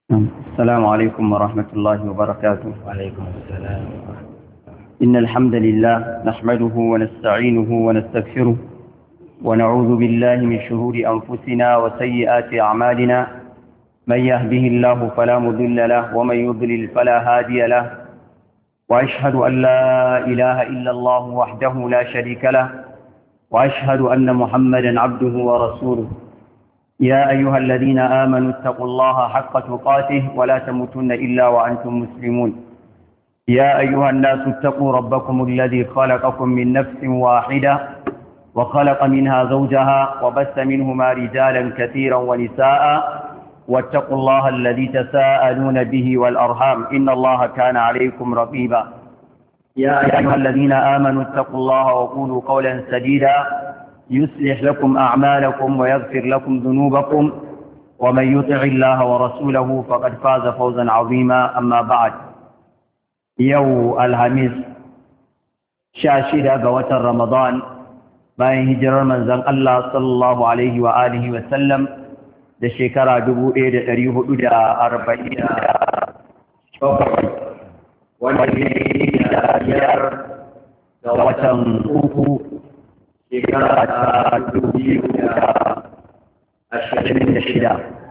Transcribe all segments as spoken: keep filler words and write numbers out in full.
السلام عليكم ورحمة الله وبركاته. وعليكم السلام. إن الحمد لله نحمده ونستعينه ونستغفره ونعوذ بالله من شرور أنفسنا وسيئات أعمالنا. من يهده الله فلا مضل له ومن يضلل فلا هادي له، وأشهد أن لا إله إلا الله وحده لا شريك له، وأشهد أن محمدا عبده ورسوله. يا أيها الذين آمنوا اتقوا الله حق تقاته ولا تموتن إلا وأنتم مسلمون. يا أيها الناس اتقوا ربكم الذي خلقكم من نفس واحدة وخلق منها زوجها وبث منهما رجالا كثيرا ونساء، واتقوا الله الذي تساءلون به والأرحام إن الله كان عليكم رقيبا. يا أيها الذين آمنوا اتقوا الله وقولوا قولا سديدا يصلح لكم أعمالكم ويغفر لكم ذنوبكم، ومن يطع الله ورسوله فقد فاز فوزا عظيما. أما بعد، يو الخميس شاشرة قوة رمضان bayan hijirar manzon Allah sallallahu alaihi wa alihi wa sallam da shekara dubu ɗaya da ɗari hudu da arba'in da bakwai, wanda ne da biyar ga watan uku shekara ta dubu biyu da ashirin da shida.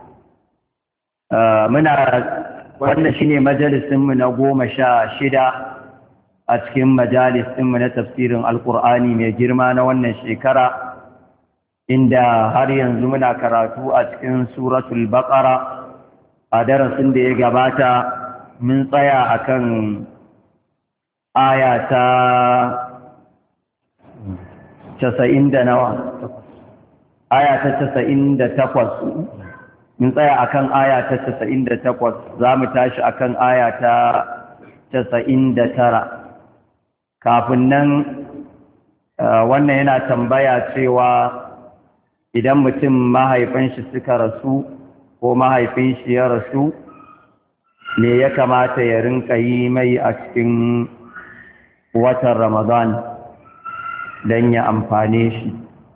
Muna wannan shine majalisinmu na goma sha shida a cikin majalisinmu na tafsirin alkur'ani mai girma na wannan shekara, inda har yanzu muna karatu a cikin suratul baqara. A darasin da ya gabata mun tsaya akan aya ta casa'in da nawa aya ta casa'in da takwas. mun tsaya akan aya ta casa'in da takwas, za mu tashi akan aya ta casa'in da tara. kafin nan wannan yana tambaya cewa idan mutum mahaifin shi suka rasu ko mahaifin shi ya rasu, me ya kamata ya rinka yi mai a cikin watan Ramadan don ya amfane shi.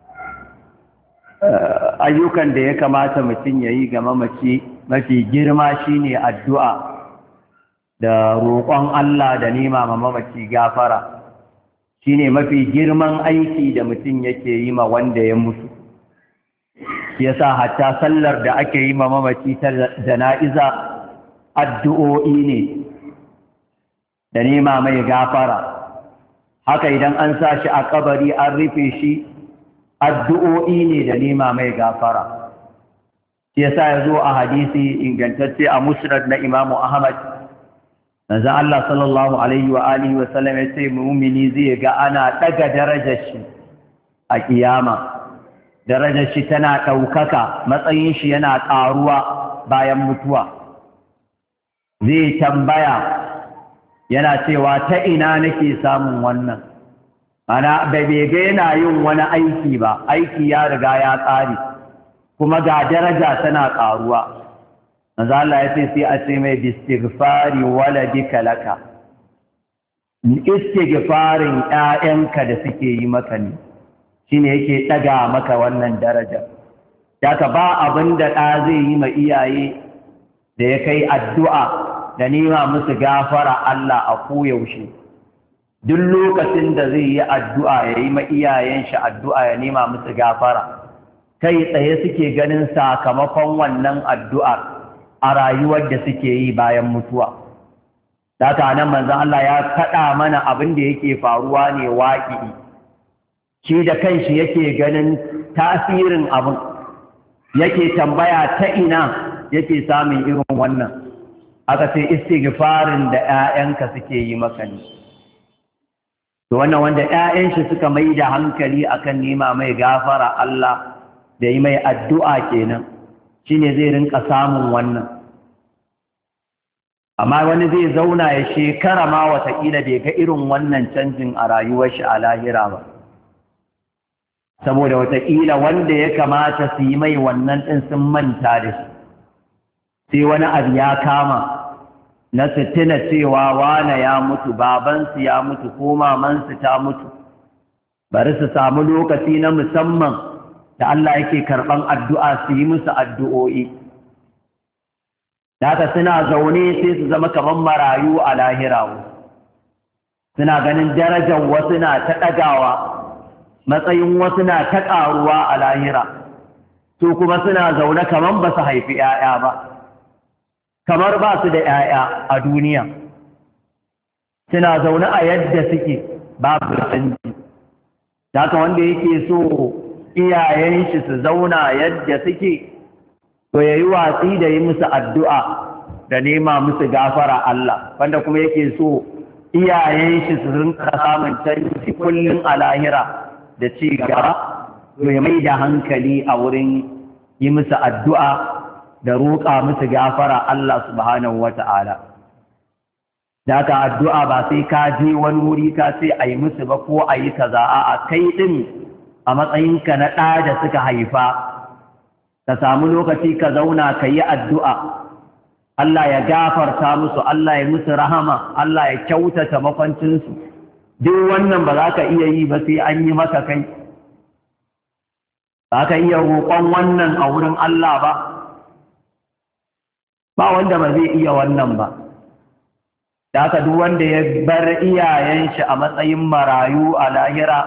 Ayyukan da ya kamata mutum ya yi ga mamaci mafi girma shine addu'a da roƙon Allah da nema ma mamaci gafara. Shine mafi girman aiki da mutum yake yi ma wanda ya mutu. Yasa hatta sallar da ake yi ma mamaci ta jana'iza addu'o'i ne da nema mai gafara. Haka idan an sa shi a kabari an rufe shi, addu'o'i ne da nema mai gafara. Shi yasa ya zo a hadisi ingantacce a musnad na Imamu Ahmad, manzon Allah sallallahu alaihi wa alihi wa sallam ya ce mu'mini zai ga ana daga darajar shi a kiyama. Darajar shi tana ɗaukaka, matsayin shi yana ƙaruwa bayan mutuwa. Zai tambaya yana cewa ta ina nake samun wannan? Ana da bai ga yana yin wani aiki ba, aiki ya riga ya ƙare, kuma ga daraja tana ƙaruwa. Manzo Allah ya ce sai a ce mai istighfari waladika laka, istighfarin ƴaƴanka da suke yi maka ne shine yake ɗaga maka wannan daraja. Daka ba abin da ɗa zai yi ma iyaye da ya kai addu'a da nema musu gafara Allah a koyaushe. Duk lokacin da zai yi addu'a ya yi ma iyayen shi addu'a ya nema musu gafara, kai tsaye suke ganin sakamakon wannan addu'ar a rayuwar da suke yi bayan mutuwa. Daka nan manzon Allah ya faɗa mana abin da yake faruwa ne waƙi. Shi da kanshi yake ganin tasirin abin, yake tambaya ta ina yake samun irin wannan. Aka ce istighfarin da ‘ya'yanka suke yi maka ne. To wannan wanda ‘ya'yan shi suka mai da hankali akan nema mai gafara Allah da yi mai addu'a kenan, shi ne zai rinka samun wannan. Amma wani zai zauna ya shekara ma watakila bai ga irin wannan canjin a rayuwar shi a lahira ba. Saboda watakila wanda ya kamata su yi mai wannan ɗin sun manta da shi. Sai wani abu ya kama na su tuna cewa wane ya mutu, babansu ya mutu ko mamansu ta mutu, bari su samu lokaci na musamman da Allah yake karɓan addu'a su yi musu addu'o'i. da haka suna zaune sai su zama kamar marayu a lahira, suna ganin darajar wasu na ta ɗagawa, matsayin wasu na ta ƙaruwa a lahira, su kuma suna zaune kamar ba su haifi ‘ya'ya ba, kamar ba su da ‘ya'ya a duniya, suna zaune a yadda suke babu canji. Da haka wanda yake so iyayen shi su zauna yadda suke, to ya yi watsi da yi musu addu'a da nema musu gafara Allah, wanda kuma yake so iyayen shi su rinka samun canji kullum a lahira da ci gaba, to ya mai da hankali a wurin yi musu addu'a da roƙa musu gafara Allah subhanahu wa ta'ala. Da ka addu'a ba sai ka je wani wuri ka sai a yi musu ba ko a yi kaza a kai ɗin a matsayinka na ɗa da suka haifa, ka samu lokaci ka zauna ka yi addu'a, Allah ya gafarta musu, Allah ya musu rahama, Allah ya kyautata makwancinsu. Duk wannan ba za ka iya yi ba sai an yi maka kai, ba ka iya roƙon wannan a wurin Allah ba, ba wanda ba zai iya wannan ba. Da haka duk wanda ya bar iyayen shi a matsayin marayu a lahira,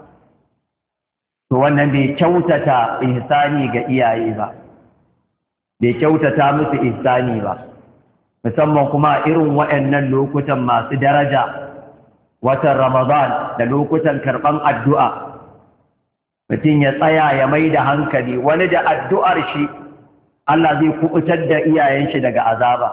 to wannan bai kyautata ihsani ga iyaye ba, bai kyautata musu ihsani ba, musamman kuma irin waɗannan lokutan masu daraja, watan Ramadan da lokutan karɓan addu'a. Mutum ya tsaya ya mai da hankali, wani da addu'ar shi Allah zai kubutar da iyayen shi daga azaba,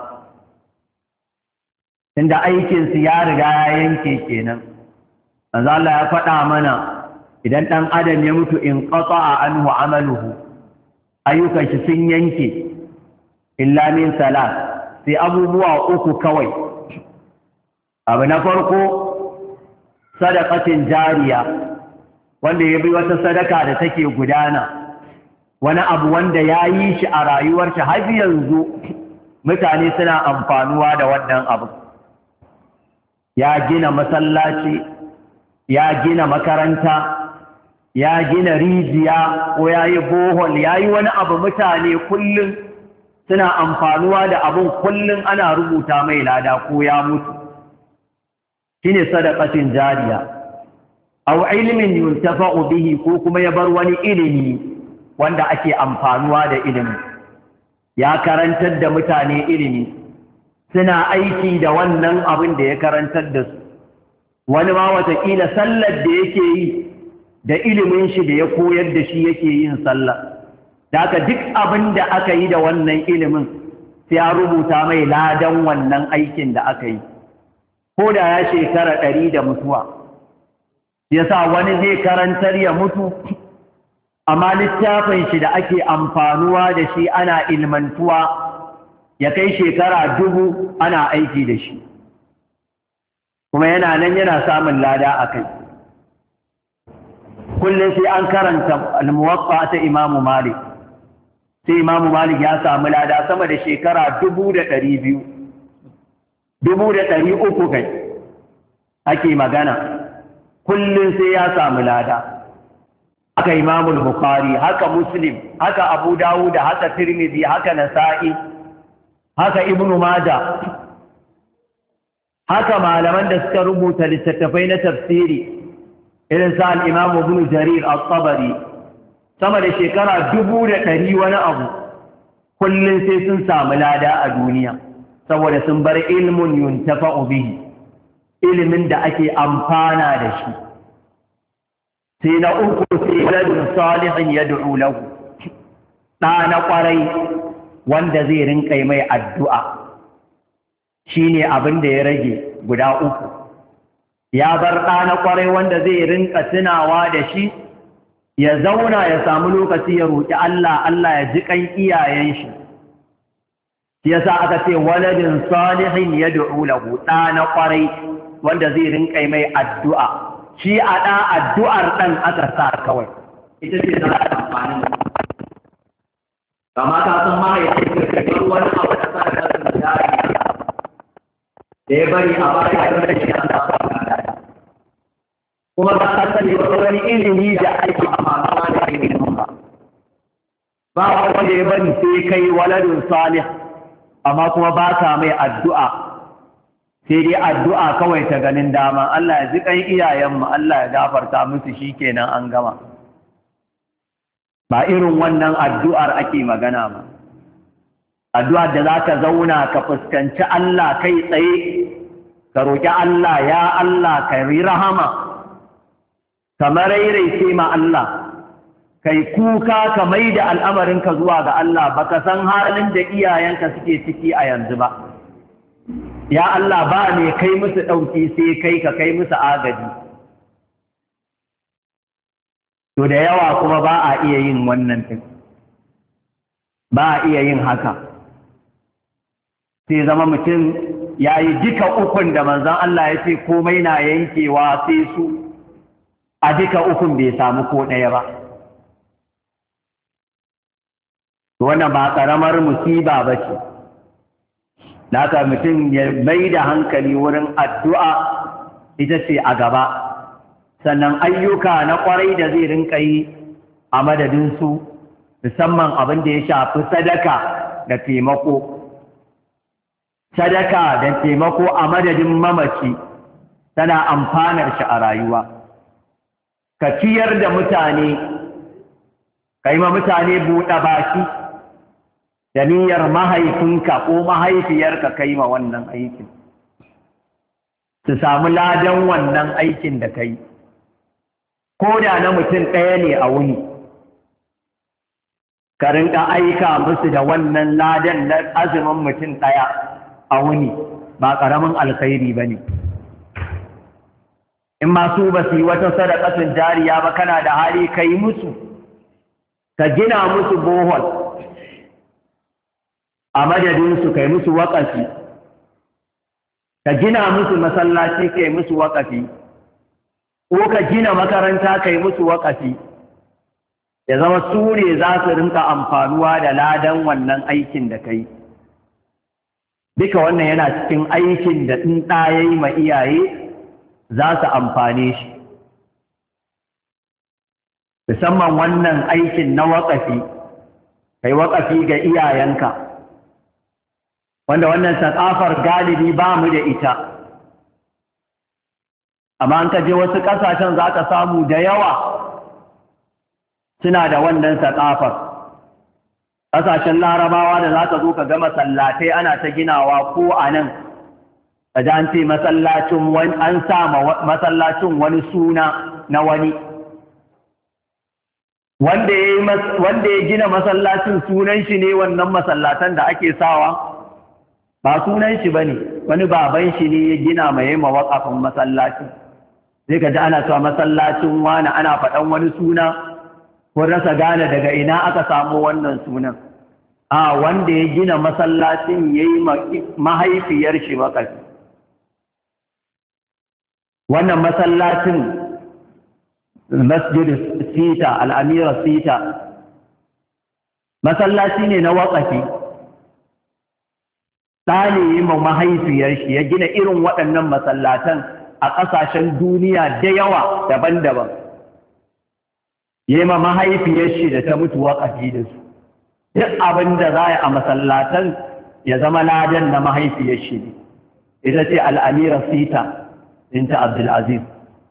inda aikinsu ya riga ya yanke kenan. Manzo Allah ya faɗa mana idan ɗan adam ya mutu in qata'a anhu amaluhu, ayyukan shi sun yanke illa min salat, sai abubuwa uku kawai. Abu na farko sadaqatin jariya, wanda ya bi wata sadaka da take gudana, wani abu wanda ya yi shi a rayuwar shi har yanzu mutane suna amfanuwa da wannan abu. Ya gina masallaci, ya gina makaranta, ya gina rijiya ko ya yi bohol, ya yi wani abu mutane kullum suna amfanuwa da abun, kullum ana rubuta mai lada ko ya mutu. Shi ne sadaqatin jariya. Aw ilmin yuntafa'u bihi, ko kuma ya bar wani ilimi wanda ake amfanuwa da ilimi, ya karantar da mutane ilimi, suna aiki da wannan abin da ya karantar da su. Wani ma watakila sallar da yake yi da ilimin shi da ya koyar da shi yake yin sallah. Da haka duk abin da aka yi da wannan ilimin sai ya rubuta mai ladan wannan aikin da aka yi, ko da ya shekara ɗari da mutuwa. Yasa wani zai karantar ya mutu, amma littafin shi da ake amfanuwa da shi ana ilmantuwa ya kai shekara dubu ana aiki da shi, kuma yana nan yana samun lada a kai. Kullum sai an karanta al-Muwatta ta Imamu Malik, sai Imamu Malik ya samu lada sama da shekara dubu da ɗari biyu, dubu da ɗari uku kai ake magana. Kullum sai ya samu lada. Haka Imamul Bukhari, haka Muslim, haka Abu Dawud, haka Tirmidhi, haka Nasa'i, haka Ibn Majah, haka malaman da suka rubuta littattafai na tafsiri irin sa al-Imam Ibn Jarir al-Tabari, sama da shekara dubu da ɗari wani abu, kullum sai sun samu lada a duniya, saboda sun bar ilmun yuntafa'u bihi, ilimin da ake amfana da shi. Sai na uku sai waladun salihin yad'u lahu, ɗa na ƙwarai wanda zai rinƙa mai addu'a. Shine abin da ya rage guda uku. Ya bar ɗa na ƙwarai wanda zai rinƙa tunawa da shi, ya zauna ya samu lokaci ya roƙi Allah, Allah ya ji ƙan iyayen shi. Shi yasa aka ce waladun salihin yad'u lahu, ɗa na ƙwarai wanda zai rinƙa mai addu'a. Shi a ɗa addu'ar ɗan aka sa kawai, ita ce za a amfani da kama ka san mahaifin ka kai wani abu da sa da su jari da ya bari a baya ya da shi an sa kuma ba ka sani ba wani ilimi da ake amfanawa da ilimin ba. Ba wanda ya bari sai kai waladun salih, amma kuma ba ka mai addu'a, sai dai addu'a kawai ta ganin dama, Allah ya ji ƙan iyayenmu, Allah ya gafarta musu shi kenan an gama. Ba irin wannan addu'ar ake magana ba. Addu'ar da za ka zauna ka fuskanci Allah kai tsaye, ka roƙi Allah, ya Allah ka yi rahama, ka maraice ma Allah, kai kuka ka mai da al'amarinka zuwa ga Allah, ba ka san halin da iyayenka suke ciki a yanzu ba. Ya Allah ba ne kai musu ɗauki sai kai ka kai musu agaji. To da yawa kuma ba a iya yin wannan ɗin, ba a iya yin haka. Sai zama mutum ya yi duka ukun da manzon Allah ya ce komai na yankewa sai su, a duka ukun bai samu ko ɗaya ba. Wannan ba ƙaramar musiba ba ce. Naka mutum ya mai da hankali wurin addu'a ita ce a gaba, sannan ayyuka na ƙwarai da zai rinka yi a madadinsu, musamman abin da ya shafi sadaka da taimako. Sadaka da taimako a madadin mamaci tana amfanar shi a rayuwa. Ka ciyar da mutane, ka yi ma mutane buɗe baki, da niyyar mahaifinka ko mahaifiyarka kai ma wannan aikin, su samu ladan wannan aikin da kai, ko da na mutum ɗaya ne a wuni, ka rinka aika musu da wannan ladan na azumin mutum ɗaya a wuni, ba ƙaramin alkhairi ba ne. In masu ba su yi wata sadakatun jariya ba, kana da hali ka yi musu, ka gina musu bohol a madadinsu, kai musu waƙafi, ka gina musu masallaci kai musu waƙafi, ko ka gina makaranta kai musu waƙafi, ya zama su ne za su rinka amfanuwa da ladan wannan aikin da kai. Duka wannan yana cikin aikin da in ɗayayi ma iyaye za su amfane shi. Musamman wannan aikin na waƙafi, kai waƙafi ga iyayenka, wanda wannan saƙafar galibi ba mu da ita, amma an ka je wasu ƙasashen za ka samu da yawa suna da wannan saƙafar. Ƙasashen larabawa da za ka zo ka ga masallatai ana ta ginawa ko a nan, ka ji an ce masallacin wani, an sa masallacin wani suna na wani, wanda ya gina masallacin sunan shi ne wannan masallatan da ake sawa, ba sunan shi ba ne, wani baban shi ne ya gina mai ma waƙafin masallacin. Sai ka ji ana cewa masallacin wani, ana faɗan wani suna, ko rasa gane daga ina aka samu wannan sunan. A wanda ya gina masallacin ya yi mahaifiyar shi waƙafi. Wannan masallacin Masjid Sita, Al'amira Sita, masallaci ne na waƙafi. Ɗane yi ma mahaifiyar shi ya gina irin waɗannan masallatan a ƙasashen duniya da yawa daban-daban. Ya yi ma mahaifiyar shi da ta mutu waƙafi da su. Duk abin da za a masallatan ya zama ladan na mahaifiyar shi ne. Ita ce Al'amira Sita, Binta Abdulaziz.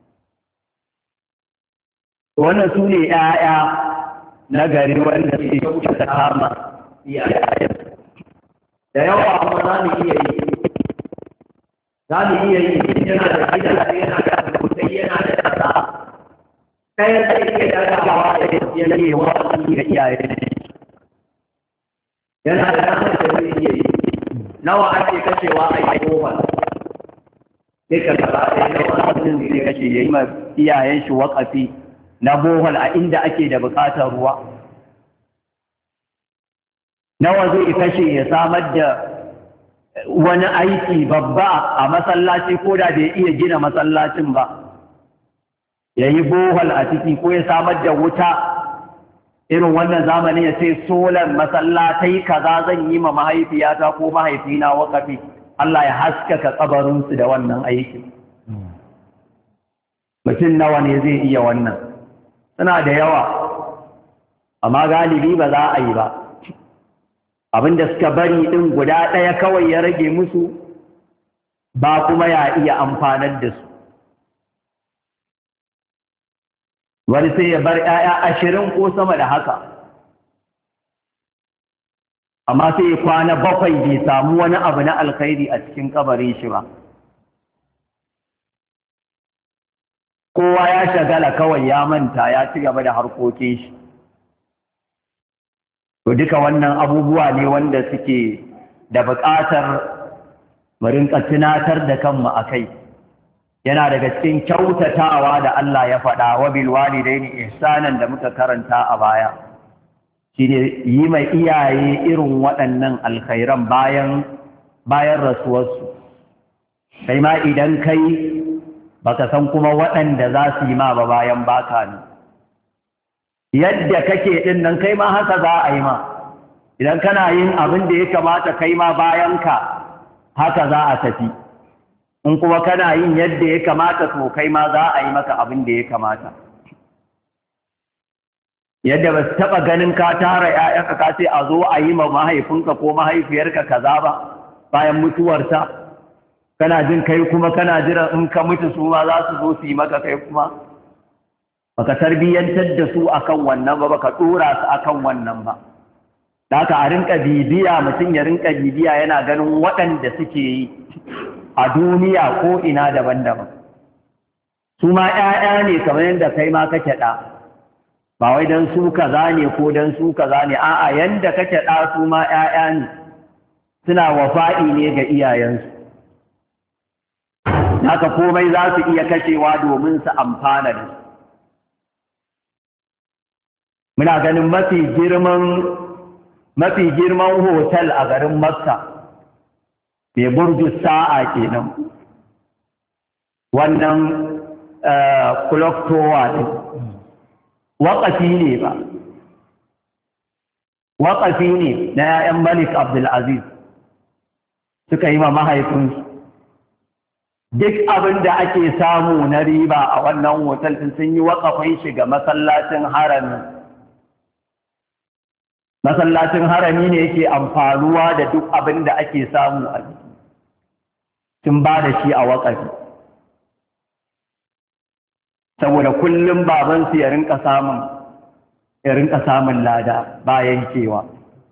Wannan su ne ‘ya'ya na gari wanda suke kyautata kama iyayen. Da yawa kuma za mu iya yi, za mu iya yi yana da gidaje, yana da abokai, yana da ƙasa, kayan da ke dagawa da ya yi wa ga iyaye. Yana da damar da zai iya yi, nawa ake kashewa a yi kofar, sai ka gaba ɗaya nawa abin zai kashe ya yi ma iyayen shi waƙafi na bohol a inda ake da buƙatar ruwa. Nawa zai kashe ya samar da wani aiki babba a masallaci ko da bai iya gina masallacin ba, ya yi bohol a ciki ko ya samar da wuta irin wannan zamanin ya ce solar masallatai kaza zan yi ma mahaifiyata ko mahaifina waƙafi, Allah ya haskaka kabarinsu da wannan aiki. Mutum nawa ne zai iya wannan? Suna da yawa, amma galibi ba za a yi ba. abinda suka bari ɗin guda ɗaya kawai ya rage musu, ba kuma ya iya amfanar da su. Wani sai ya bar ‘ya'ya ashirin ko sama da haka, amma sai ya kwana bakwai bai samu wani abu na alkhairi a cikin kabarin shi ba. Kowa ya shagala kawai ya manta ya ci gaba da harkokin shi. To duka wannan abubuwa ne wanda suke da buƙatar mu rinka tunatar da kanmu a kai. Yana daga cikin kyautatawa da Allah ya faɗa wa bil walidaini ihsanan da muka karanta a baya. Shine yi mai iyaye irin waɗannan alkhairan bayan bayan rasuwarsu. Kai ma idan kai baka san kuma waɗanda za su yi ma ba bayan baka ne. Yadda kake ɗin nan kai ma haka za a yi ma. Idan kana yin abin da ya kamata kai ma bayan ka haka za a tafi. In kuma kana yin yadda ya kamata to kai ma za a yi maka abin da ya kamata. Yadda ba su taɓa ganin ka tara ‘ya'yanka ka ce a zo a yi ma mahaifinka ko mahaifiyarka kaza ba bayan mutuwarta, kana jin kai kuma kana jiran in ka mutu su ma za su zo su yi maka kai kuma. Baka tarbiyyantar da su akan wannan ba, baka ɗora su akan wannan ba. Da haka a rinka bibiya, mutum ya rinka bibiya yana ganin waɗanda suke yi a duniya ko ina daban-daban. Su ma ‘ya'ya ne kamar yadda kai ma kake ɗa, ba wai don su kaza ne ko don su kaza ne, a'a yanda kake ɗa su ma ‘ya'ya ne, suna wafa'i ne ga iyayensu. Haka komai za su iya kashewa domin su amfana da su. Muna ganin mafi girman mafi girman hotel a garin Makka, mai burju sa'a kenan. Wannan clock tower ɗin waƙafi ne ba. Waƙafi ne na ‘ya'yan Malik Abdulaziz suka yi ma mahaifinsu. Duk abin da ake samu na riba a wannan hotel ɗin sun yi waƙafin shi ga masallacin harami. Masallacin harami ne yake amfanuwa da duk abin da ake samu a ciki. Sun ba da shi a waƙafi. Saboda kullum babansu ya rinka samun ya rinka samun lada bayan kewa.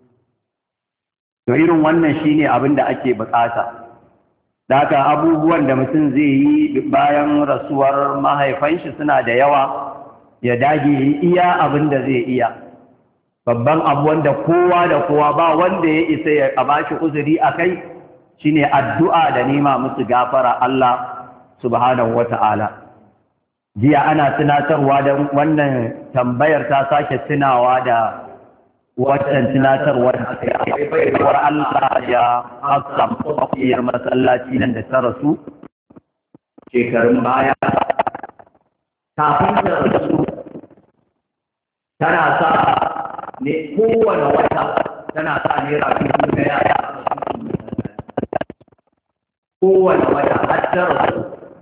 To irin wannan shine abin da ake buƙata. Da haka abubuwan da mutum zai yi bayan rasuwar mahaifanshi suna da yawa, ya dage iya abin da zai iya. Babban abu wanda kowa da kowa ba wanda ya isa ya bashi uzuri a kai shine addu'a da nema musu gafara Allah subhanahu wata'ala. Jiya ana tunatarwa da wannan tambayar ta sake tunawa da watan tunatarwa da baiwar Allah ya hassam kwafiyar masallaci nan da ta rasu shekarun baya. Kafin da rasu tana sa ne kowane wata tana sa naira dubu daya kowane wata har ta rasu.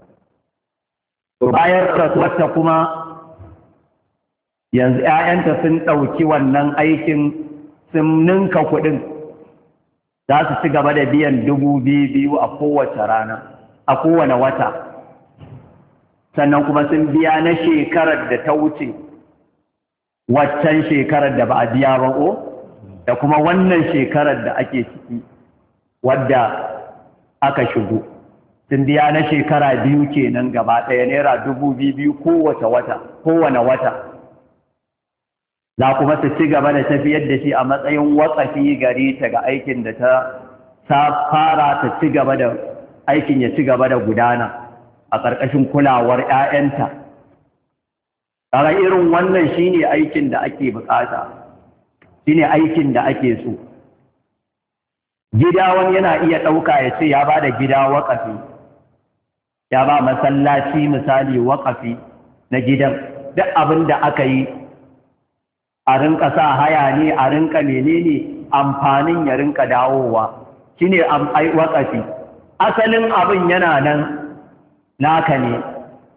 Bayan rasuwarta kuma yanzu ‘ya'yanta sun ɗauki wannan aikin sun ninka kuɗin, za su ci gaba da biyan dubu biyu a kowace rana a kowane wata, sannan kuma sun biya na shekarar da ta wuce waccan shekarar da ba a biya ba ko da kuma wannan shekarar da ake ciki wadda aka shigo. Sun biya na shekara biyu kenan gaba ɗaya naira dubu biyu kowace wata kowane wata. Za kuma su ci gaba da tafiyar da shi a matsayin waƙafi gare ta ga aikin da ta ta fara ta ci gaba da aikin ya ci gaba da gudana a ƙarƙashin kulawar ‘ya'yanta. Kaga irin wannan shine aikin da ake buƙata, shine aikin da ake so. Gida wani yana iya ɗauka ya ce ya ba da gida waƙafi, ya ba masallaci misali waƙafi na gidan, duk abin da aka yi a rinka sa haya ne, a rinka menene amfanin ya rinka dawowa, shine waƙafi. Asalin abin yana nan naka ne,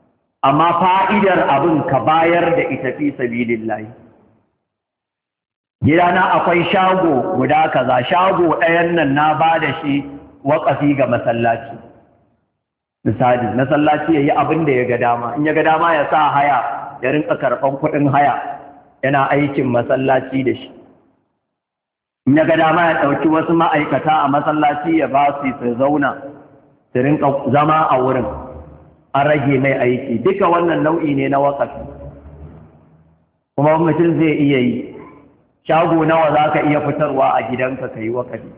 amma fa'idar abin ka bayar da ita fi sabilillahi. gidana akwai shago guda kaza, shago ɗayan nan na ba da shi waƙafi ga masallaci. Misali, masallaci ya yi abin da ya ga dama, in ya ga dama ya sa haya, ya rinka karɓan kuɗin haya, yana aikin masallaci da shi. In ya ga dama ya ɗauki wasu ma'aikata a masallaci ya ba su su zauna, su rinka zama a wurin, an rage mai aiki. Duka wannan nau'i ne na waƙafi. Kuma mutum zai iya yi. Shago nawa za ka iya fitarwa a gidanka ka yi waƙafi?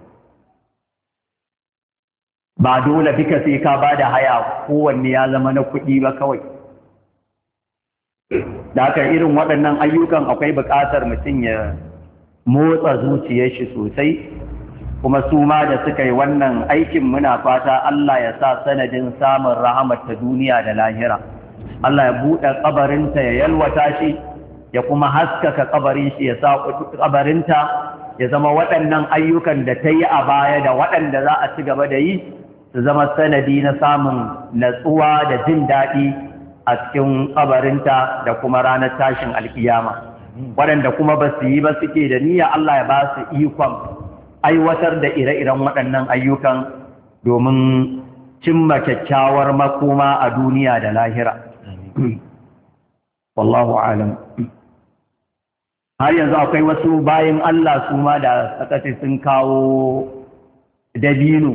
Ba dole duka sai ka ba da haya kowanne ya zama na kuɗi ba kawai. Da haka irin waɗannan ayyukan akwai buƙatar mutum ya motsa zuciyar shi sosai, kuma su ma da suka yi wannan aikin muna fata Allah ya sa sanadin samun rahamar ta duniya da lahira. Allah ya buɗe ƙabarinta ya yalwata shi, ya kuma haskaka ƙabarin shi, ya sa ƙabarinta ya zama waɗannan ayyukan da ta yi a baya da waɗanda za a ci gaba da yi su zama sanadi na samun natsuwa da jin daɗi a cikin ƙabarinta da kuma ranar tashin alkiyama. Waɗanda kuma ba su yi ba suke da niyya, Allah ya ba su ikon aiwatar da ire-iren waɗannan ayyukan domin cimma kyakkyawar makoma a duniya da lahira. Wallahu alam. Har yanzu akwai wasu bayin Allah su ma da sakati sun kawo dabino.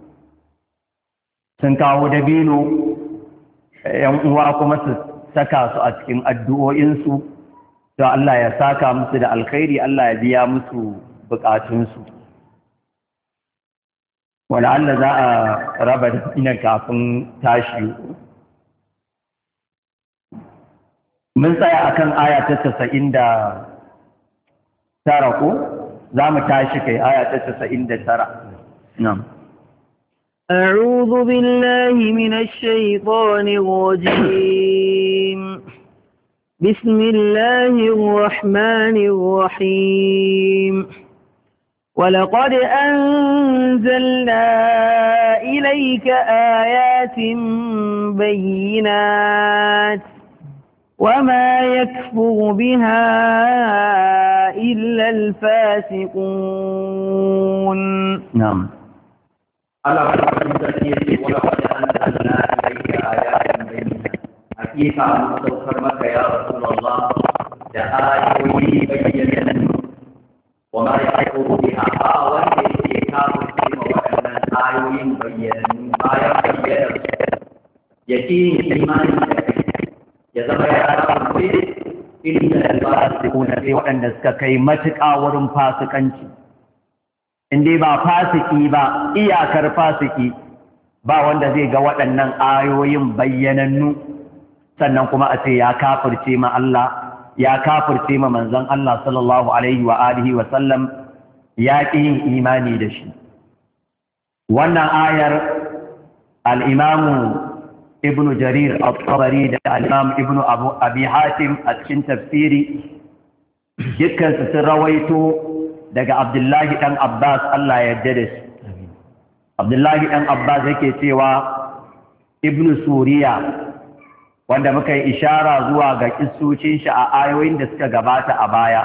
Sun kawo dabino, ‘yan uwa kuma su saka su a cikin addu'o'insu, to Allah ya saka musu da alkhairi, Allah ya biya musu bukatunsu. Wala Allah za a raba da ina kafin tashi. Mun tsaya akan aya ta casa'in da tara ko? Za mu tashi kai aya ta casa'in da tara. Na'am. أعوذ بالله من الشيطان الرجيم. بسم الله الرحمن الرحيم. ولقد أنزلنا إليك آيات بينات وما يكفر بها إلا الفاسقون. نعم. Allah madaukakin sarki yace wala qad anzalna ilayka ayatin bayyinatin, hakika mun saukar maka ya Rasulullah da ayoyi bayyanannu, wa ma yakfuru biha, ba wanda yake kafirce ma waɗannan ayoyin bayyanannu bayan bayyana yake yin imani da kai ya zama ya kafirce illa al-fasiquna, sai waɗanda suka kai matuƙa wurin fasikanci. In dai ba fasiki ba, iyakar fasiki, ba wanda zai ga waɗannan ayoyin bayyanannu sannan kuma a ce ya kafirce ma Allah, ya kafirce ma manzon Allah sallallahu alaihi wa alihi wa sallam, ya ƙi yin imani da shi. Wannan ayar al-Imam Ibn Jarir al-Tabari da al-Imam Ibn Abu Abi Hatim a cikin tafsiri dukkan su sun rawaito daga Abdullahi ɗan Abbas, Allah ya yarda da shi. Abdullahi ɗan Abbas yake cewa Ibn Suriya, wanda muka yi ishara zuwa ga kissocin shi a ayoyin da suka gabata a baya,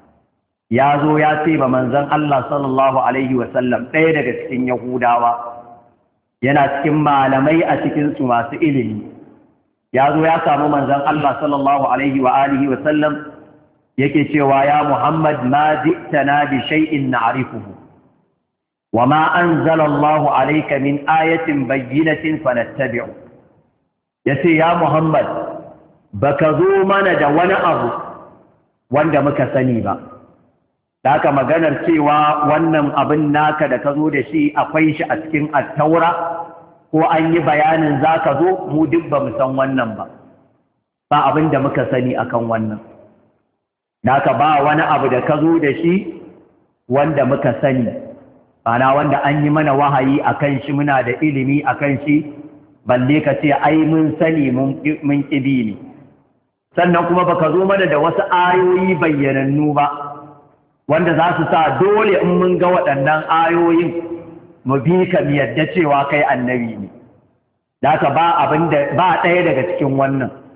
ya zo ya ce ba manzon Allah sallallahu alaihi wasallam, ɗaya daga cikin Yahudawa, yana cikin malamai a cikinsu masu ilimi, ya zo ya samu manzon Allah sallallahu alaihi wa alihi wasallam yake cewa ya Muhammad ma ji'tana bi shay'in na'rifuhu wa ma anzala Allahu alayka min ayatin bayyinatin fanattabi'u. Yace ya Muhammad, baka zo mana da wani abu wanda muka sani ba. Haka maganar cewa wannan abin naka da ka zo da shi akwai shi a cikin at-Taura ko an yi bayanin zaka zo, mu duk ba mu san wannan ba. Ba abin da muka sani akan wannan. Naka ba wani abu da ka zo da shi wanda muka sani, ana wanda an yi mana wahayi a kan shi, muna da ilimi a kan shi, balle ka ce ai mun sani mun ƙibi ne. Sannan kuma baka zo mana da wasu ayoyi bayyanannu ba, wanda za su sa dole in mun ga waɗannan ayoyin mu bi ka mu yadda cewa kai annabi ne. Naka ba abin da ba ɗaya daga cikin wannan.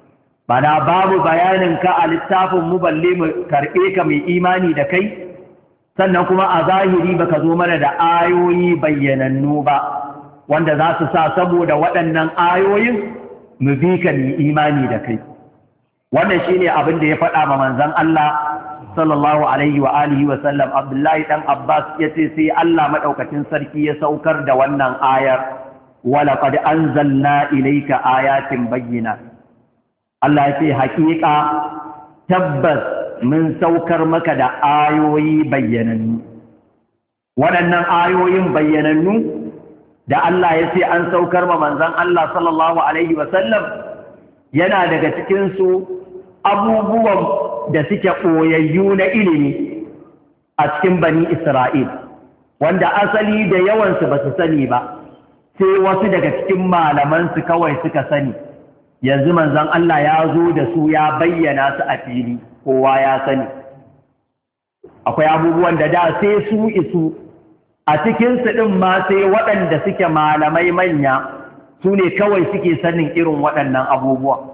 bana babu bayanin ka a littafin mu balle mu karɓe ka mai imani da kai, sannan kuma a zahiri baka zo mana da ayoyi bayyanannu ba wanda za su sa saboda waɗannan ayoyin mu bi ka mai imani da kai. Wannan shine abin da ya faɗa ma manzon Allah sallallahu alaihi wa alihi wa sallam. Abdullahi dan Abbas yace sai Allah madaukakin sarki ya saukar da wannan ayar, wala qad anzalna ilayka ayatin bayyinat. Allah yace haƙiƙa tabbas mun saukar maka da ayoyi bayyanannu. Waɗannan ayoyin bayyanannu da Allah yace an saukar ma manzon Allah sallallahu alaihi wa sallam yana daga cikin su abubuwan da suke ɓoyayyu na ilimi a cikin bani Isra'il, wanda asali da yawansu ba su sani ba, sai wasu daga cikin malamansu kawai suka sani. Yanzu manzon Allah ya zo da su ya bayyana su a fili, kowa ya sani. Akwai abubuwan da da sai su isu, a cikinsu ɗin ma sai waɗanda suke malamai manya su ne kawai suke sanin irin waɗannan abubuwan.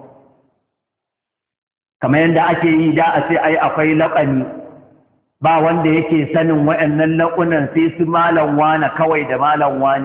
Kamar yadda ake yi da a ce ai akwai laƙani, ba wanda yake sanin waɗannan laƙunan sai su malam wane kawai da malam wane.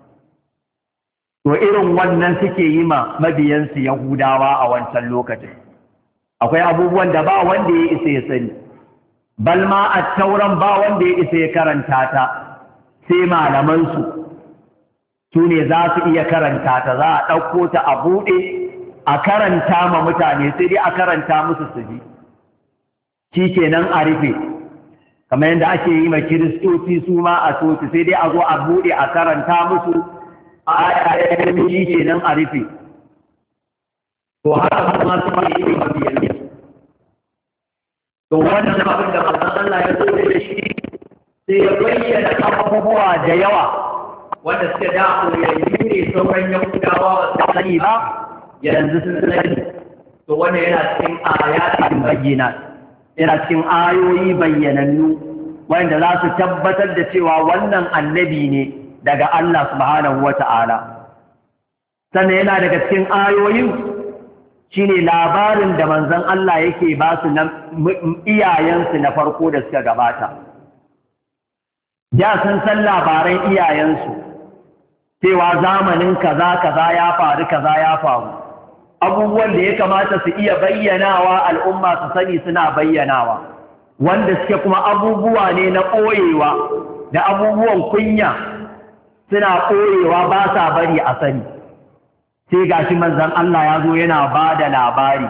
To irin wannan suke yi ma mabiyansu Yahudawa a wancan lokacin. Akwai abubuwan da ba wanda ya isa ya sani, balma a tauran ba wanda ya isa ya karanta ta, sai malamansu su ne za su iya karanta ta, za a ɗauko ta a buɗe a karanta ma mutane, sai dai a karanta musu su ji, shi kenan a rufe, kamar yadda ake yi ma kiristoci su ma a soci, sai dai a zo a buɗe a karanta musu a ayayen shi kenan a rufe. To haka kuma su ma yi mabiyan ne. To wannan abin da manzon Allah ya zo da shi sai ya bayyana abubuwa da yawa wanda suka da koyayyu ne sauran Yahudawa ba su sani ba, yanzu sun sani. To wannan yana cikin ayatin bayyinat, yana cikin ayoyi bayyanannu wanda za su tabbatar da cewa wannan annabi ne daga Allah subhanahu wata'ala. Sannan yana daga cikin ayoyin shine labarin da manzon Allah yake ba su na iyayensu na farko da suka gabata. Da sun san labaran iyayensu cewa zamanin kaza kaza ya faru kaza ya faru. Abubuwan da ya kamata su iya bayyanawa al'umma su sani suna bayyanawa, wanda suke kuma abubuwa ne na ɓoyewa da abubuwan kunya suna ɓoyewa ba sa bari a sani. Sai gashi manzon Allah ya zo yana ba da labari.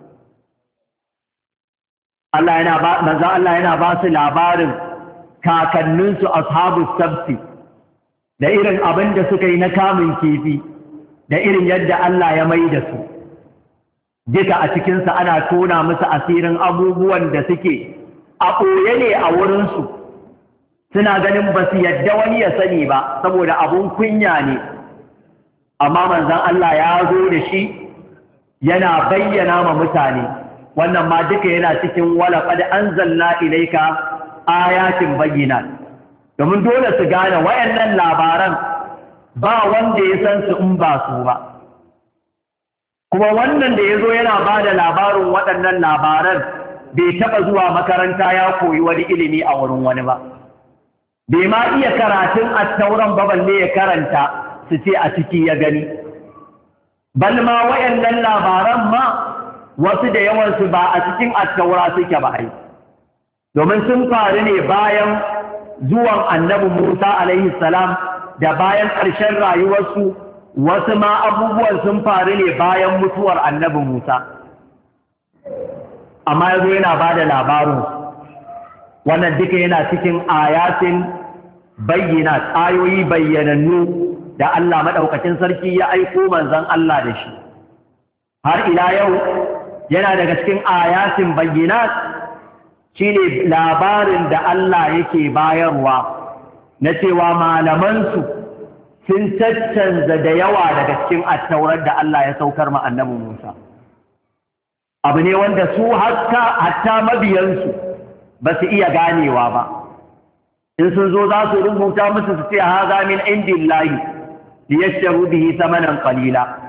Allah yana ba, manzon Allah yana ba su labarin kakanninsu ashabu sabti, da irin abin da suka yi na kamun kifi, da irin yadda Allah ya mai da su. Duka a cikinsa ana tona musu asirin abubuwan da suke a ɓoye ne a wurinsu, suna ganin ba su yadda wani ya sani ba saboda abun kunya ne, amma manzan Allah ya zo da shi yana bayyana ma mutane. Wannan ma duka yana cikin walaƙad anzalna ilaika ayatin bayyinat, domin dole su gane wayannan labaran ba wanda ya san su in ba su ba. Kuma wannan da ya zo yana ba da labarin waɗannan labaran bai taɓa zuwa makaranta ya koyi wani ilimi a wurin wani ba, bai ma iya karatun attauran ba balle ya karanta su ce a ciki ya gani. Balma waɗannan labaran ma wasu da yawansu ba a cikin attaura suke ba ai, domin sun faru ne bayan zuwan annabi Musa alaihi salam da bayan ƙarshen rayuwarsu. Wasu ma abubuwan sun faru ne bayan mutuwar annabi Musa, amma ya zo yana ba da labarin. Wannan duka yana cikin ayatin bayyinat, ayoyi bayyanannu da Allah maɗaukacin sarki ya aiko manzon Allah da shi. Har ila yau yana daga cikin ayatin bayyinat shine labarin da Allah yake bayarwa na cewa malamansu sun caccanza da yawa daga cikin attaurar da Allah ya saukar ma annabi Musa. Abu ne wanda su hatta hatta mabiyansu ba su iya ganewa ba. In sun zo za su rubuta musu su ce haza min indillahi liyashtaru bihi thamanan qalila.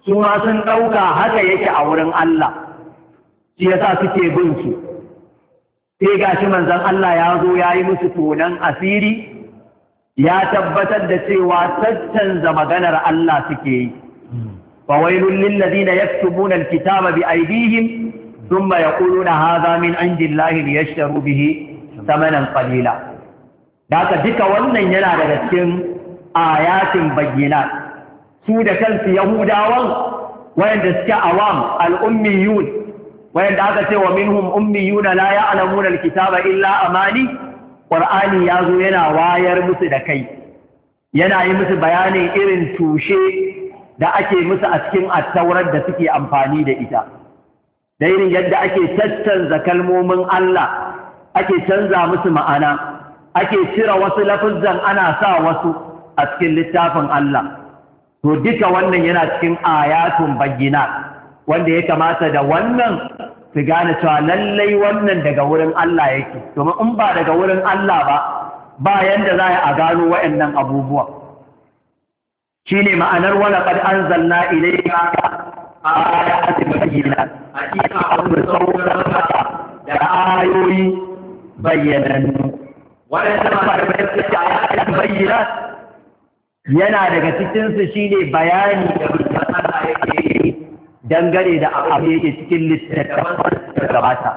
su ma sun ɗauka haka yake a wurin Allah shi yasa suke bin su sai gashi manzon Allah ya zo ya yi musu tonan asiri ya tabbatar da cewa tattanza maganar Allah suke yi fawailul lil ladina yaktubuna alkitaba bi aydihim thumma yaquluna hadha min indillahi liyashtaru bihi thamanan qalila daga duka wannan yana daga cikin ayatin bayyinat su da kansu yahudawan wayanda suke awam al-ummiyun wayanda aka ce wa minhum ummiyuna la ya'lamuna alkitaba illa amani qur'ani yazo yana wayar musu da kai yana yi musu bayanin irin tushe da ake musu a cikin at-taurat da suke amfani da ita da irin yadda ake tattanza kalmomin Allah ake canza musu ma'ana ake cire wasu lafuzan ana sa wasu a cikin littafin Allah to duka wannan yana cikin ayatun bayyinat wanda ya kamata da wannan su gane cewa lallai wannan daga wurin Allah yake domin in ba daga wurin Allah ba ba yanda za a gano waɗannan abubuwa shine ma'anar wala qad anzalna ilayka ayatin bayyinat hakika an saukar da ayoyi bayyanannu waɗanda ba da ayatin bayyinat yana daga cikinsu shine bayani da bisan Allah yake yi dangane da abu yake cikin littattafan da gabata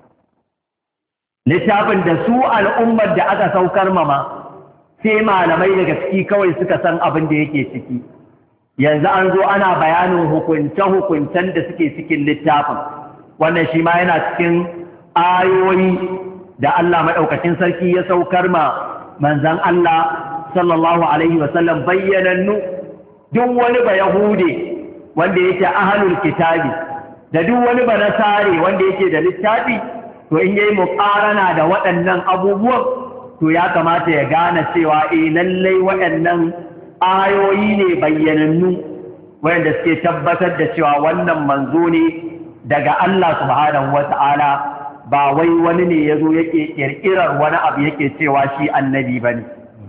littafin da su al'ummar da aka saukar mama sai malamai daga ciki kawai suka san abin da yake ciki yanzu an zo ana bayanin hukunce-hukuncen da suke cikin littafin wannan shi ma yana cikin ayoyi da Allah maɗaukacin sarki ya saukar ma manzan Allah sallallahu alaihi wasallam bayyanannu duk wani ba Yahude wanda yake ahlul kitabi da duk wani ba Nasare wanda yake da littafi to in yayi muqarana da waɗannan abubuwan to ya kamata ya gane cewa eh lallai waɗannan ayoyi ne bayyanannu wanda suke tabbatar da cewa wannan manzo ne daga Allah subhanahu wata'ala ba wai wani ne yazo yake kirkirar wani abu yake cewa shi annabi bane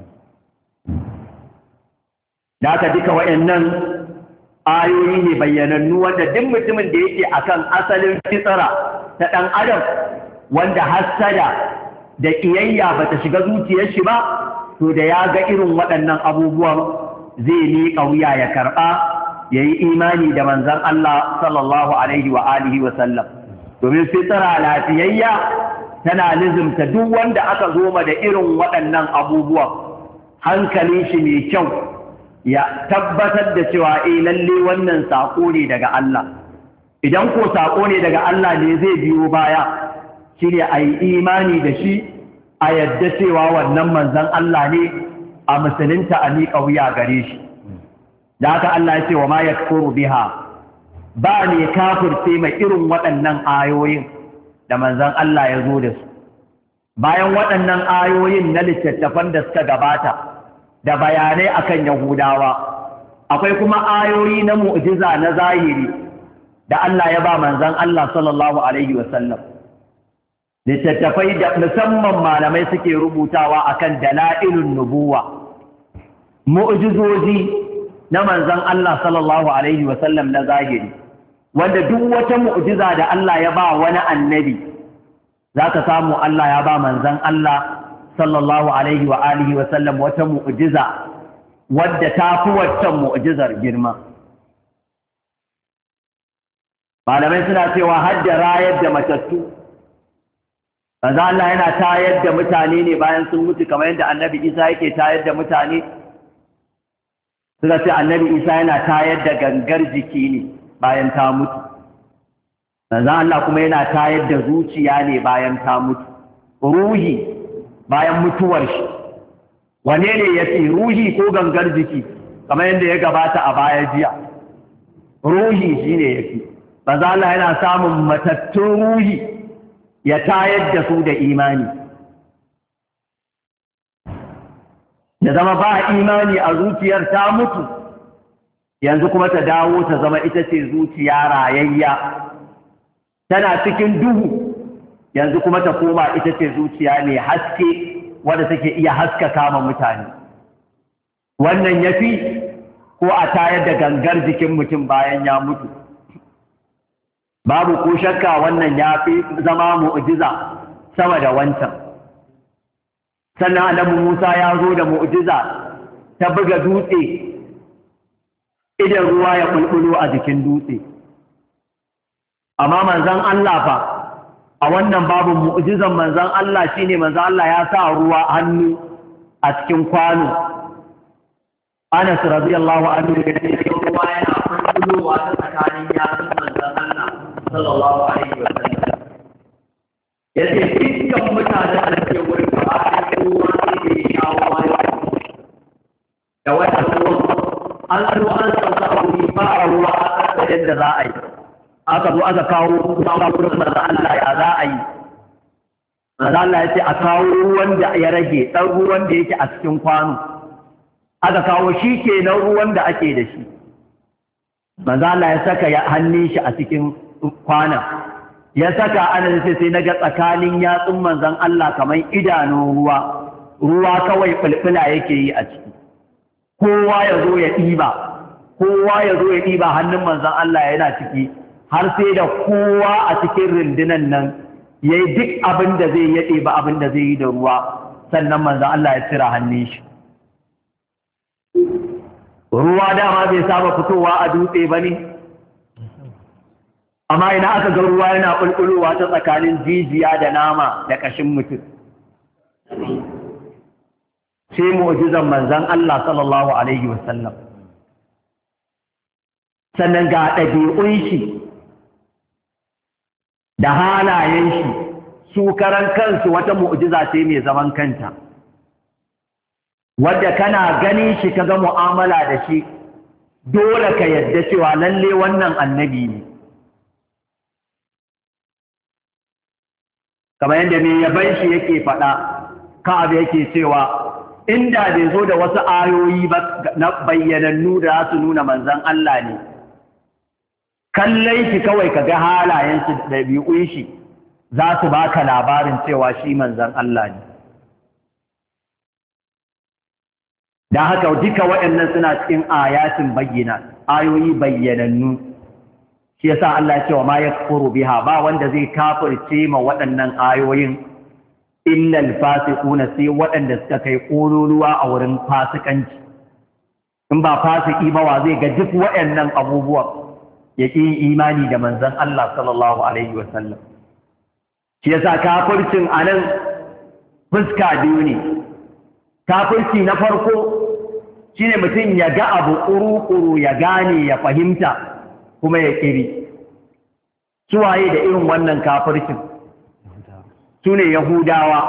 da aka duka waɗannan ayoyi ne bayyanannu wanda duk mutumin da yake akan asalin fitsara ta ɗan adam wanda hassada da ƙiyayya ba ta shiga zuciyar shi ba to da ya ga irin waɗannan abubuwan zai miƙa wuya ya karɓa ya yi imani da manzon Allah sallallahu alaihi wa alihi wa sallam domin fitsara lafiyayya tana nizumta duk wanda aka zoma da irin waɗannan abubuwan hankalin shi mai kyau ya tabbatar da cewa eh lalle wannan sako ne daga Allah idan ko sako ne daga Allah ne zai biyo baya shine ayi imani da shi a yadda cewa wannan manzon Allah ne a musulunta a miƙa wuya gare shi da haka Allah ya ce wa ma yakfuru biha ba ne kafirce mai irin waɗannan ayoyin da manzon Allah ya zo da su bayan waɗannan ayoyin na littattafan da suka gabata da bayanai akan Yahudawa akwai kuma ayoyi na mu'jiza na zahiri da Allah ya ba manzon Allah sallallahu alaihi wasallam littattafai da musamman malamai suke rubutawa akan dalailun nubuwa mu'jizoji na manzon Allah sallallahu alaihi wasallam na zahiri wanda duk wata mu'jiza da Allah ya ba wani annabi zaka samu Allah ya ba manzon Allah sallallahu alaihi wa alihi wa sallam wata mu'jiza wadda ta fi waccan mu'jizar girma malamai suna cewa hadda rayar da matattu manzo Allah yana tayar da mutane ne bayan sun mutu kamar yadda annabi Isa yake tayar da mutane suka ce annabi Isa yana tayar da gangar jiki ne bayan ta mutu manzo Allah kuma yana tayar da zuciya ne bayan ta mutu ruhi bayan mutuwar shi wane ne ya ce ruhi ko gangar jiki kamar yadda ya gabata a baya jiya ruhi shi ne ya fi manzo Allah yana samun matattun ruhi ya tayar da su da imani ya zama ba imani a zuciyar ta mutu yanzu kuma ta dawo ta zama ita ce zuciya rayayya tana cikin duhu yanzu kuma ta koma ita ce zuciya mai haske wadda take iya haskaka ma mutane wannan yafi ko a tayar da gangar jikin mutum bayan ya mutu. Babu ko shakka wannan ya fi zama mu'jiza sama da wancan. Sannan Annabi Musa ya zo da mu'jiza ta buga dutse idan ruwa ya bulbulo a jikin dutse. Amma manzon Allah fa a wannan babu mu'jizan manzon Allah shine manzon Allah ya sa ruwa hannu a cikin kwano. Anas radiyallahu anhu ya ce ruwa yana bulbulowa ta tsakanin yatsun manzon Allah sallallahu alaihi wa sallam. Yace dukkan mutanen da ke wurin gaba da kowa sai da ya shawo wani da wata ruwa an zo an sauka a wuri ba a ruwa a yadda za a yi. Aka zo aka kawo kuma wurin manzon Allah ya za a yi. Manzon Allah ya ce a kawo ruwan da ya rage ɗan ruwan da yake a cikin kwano. Aka kawo shi kenan ruwan da ake da shi. Manzon Allah ya saka hannun shi a cikin kwana, ya saka ana sai sai naga tsakanin yatsun manzon Allah kamar idanun ruwa, ruwa kawai fulfula yake yi a ciki. Kowa ya zo ya ɗiba, kowa ya zo ya ɗiba hannun manzon Allah yana ciki, har sai da kowa a cikin rundunan nan ya yi duk abin da zai ya ɗiba abin da zai yi da ruwa, sannan manzon Allah ya cira hannun shi. Ruwa dama bai saba fitowa a dutse ba ne? Amma ina aka ga ruwa yana ƙulƙulowa ta tsakanin jijiya da nama da ƙashin mutum. Sai mu'jizan manzon Allah sallallahu alaihi wasallam. Sannan ga ɗabi'un shi da halayen shi su karan kansu wata mu'jiza ce mai zaman kanta. Wadda kana ganin shi kaga mu'amala da shi dole ka yadda cewa lalle wannan annabi ne. Kamar yadda mai yaban shi yake faɗa, Ka'ab yake cewa inda bai zo da wasu ayoyi ba na bayyanannu da su nuna manzon Allah ne, kallai shi kawai ka ga halayen shi da ɗabi'un shi za su baka labarin cewa shi manzon Allah ne. Da haka duka waɗannan suna cikin ayatin bayyana, ayoyi bayyanannu. Shi yasa Allah ya ce wa ma yakfuru biha, ba wanda zai kafirce ma waɗannan ayoyin illa al-fasiquna, sai waɗanda suka kai ƙololuwa a wurin fasikanci. In ba fasiki ba wa zai ga duk waɗannan abubuwan ya ƙi imani da manzon Allah sallallahu alaihi wa sallam. Shi yasa kafircin anan fuska biyu ne. Kafirci na farko shine mutum ya ga abu ƙuru-ƙuru, ya gane, ya fahimta, kuma ya ƙiri. Suwaye da irin wannan kafircin? Su ne Yahudawa.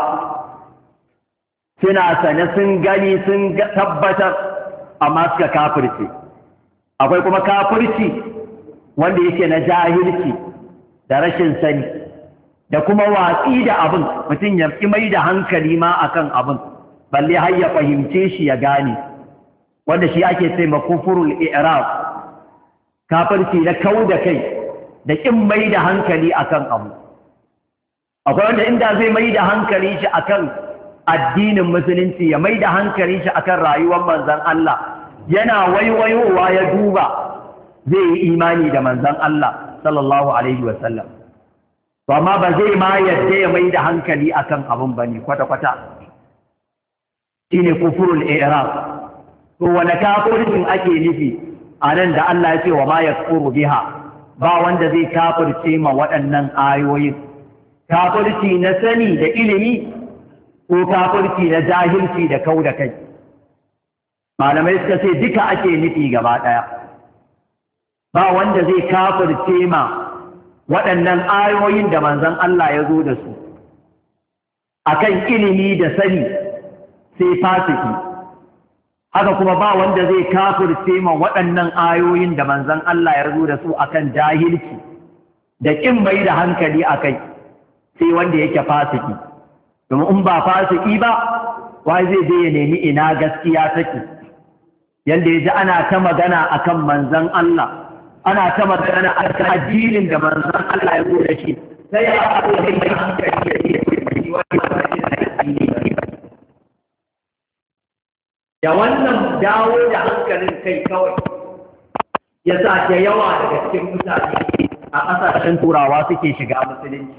Suna sane sun gani sun tabbatar, amma suka kafirce. Akwai kuma kafirci wanda yake na jahilci da rashin sani, da kuma watsi da abin, mutum ya ƙi mai da hankali ma akan abin, balle har ya fahimce shi ya gane, wanda shi ake ce ma kufurul i'rab, kafirci na kau da kai da kin mai da hankali akan abu. Akwai wanda inda zai mai da hankali shi akan addinin musulunci, ya mai da hankali shi akan rayuwar manzon Allah, yana waiwayowa ya duba zai yi imani da manzon Allah sallallahu alaihi wa sallam. To amma ba zai ma yadda ya mai da hankali akan abun bane kwata-kwata. Shine kufurul i'rab. To wani kafircin ake nufi a nan da Allah ya ce wa ma yakfuru biha, ba wanda zai kafirce ma waɗannan ayoyin. Kafirci na sani da ilimi ko kafirci na jahilci da kau da kai. Malamai suka ce duka ake nufi gaba ɗaya. Ba wanda zai kafirce ma waɗannan ayoyin da manzon Allah ya zo da su akan ilimi da sani sai fasiki. Haka kuma ba wanda zai kafirce ma waɗannan ayoyin da manzon Allah ya zo da su akan jahilci da kin bai da hankali akai, sai wanda yake fasiki. Domin in ba fasiki ba, wai zai je ya nemi ina gaskiya take. Yanda ya ji ana ta magana akan manzon Allah, ana ta magana akan addinin da manzon Allah ya zo da shi, sai ya haɗu da mai hankali ya yi wani da wannan dawo da hankalin kai kawai ya sa da yawa daga cikin mutane a ƙasashen turawa suke shiga musulunci.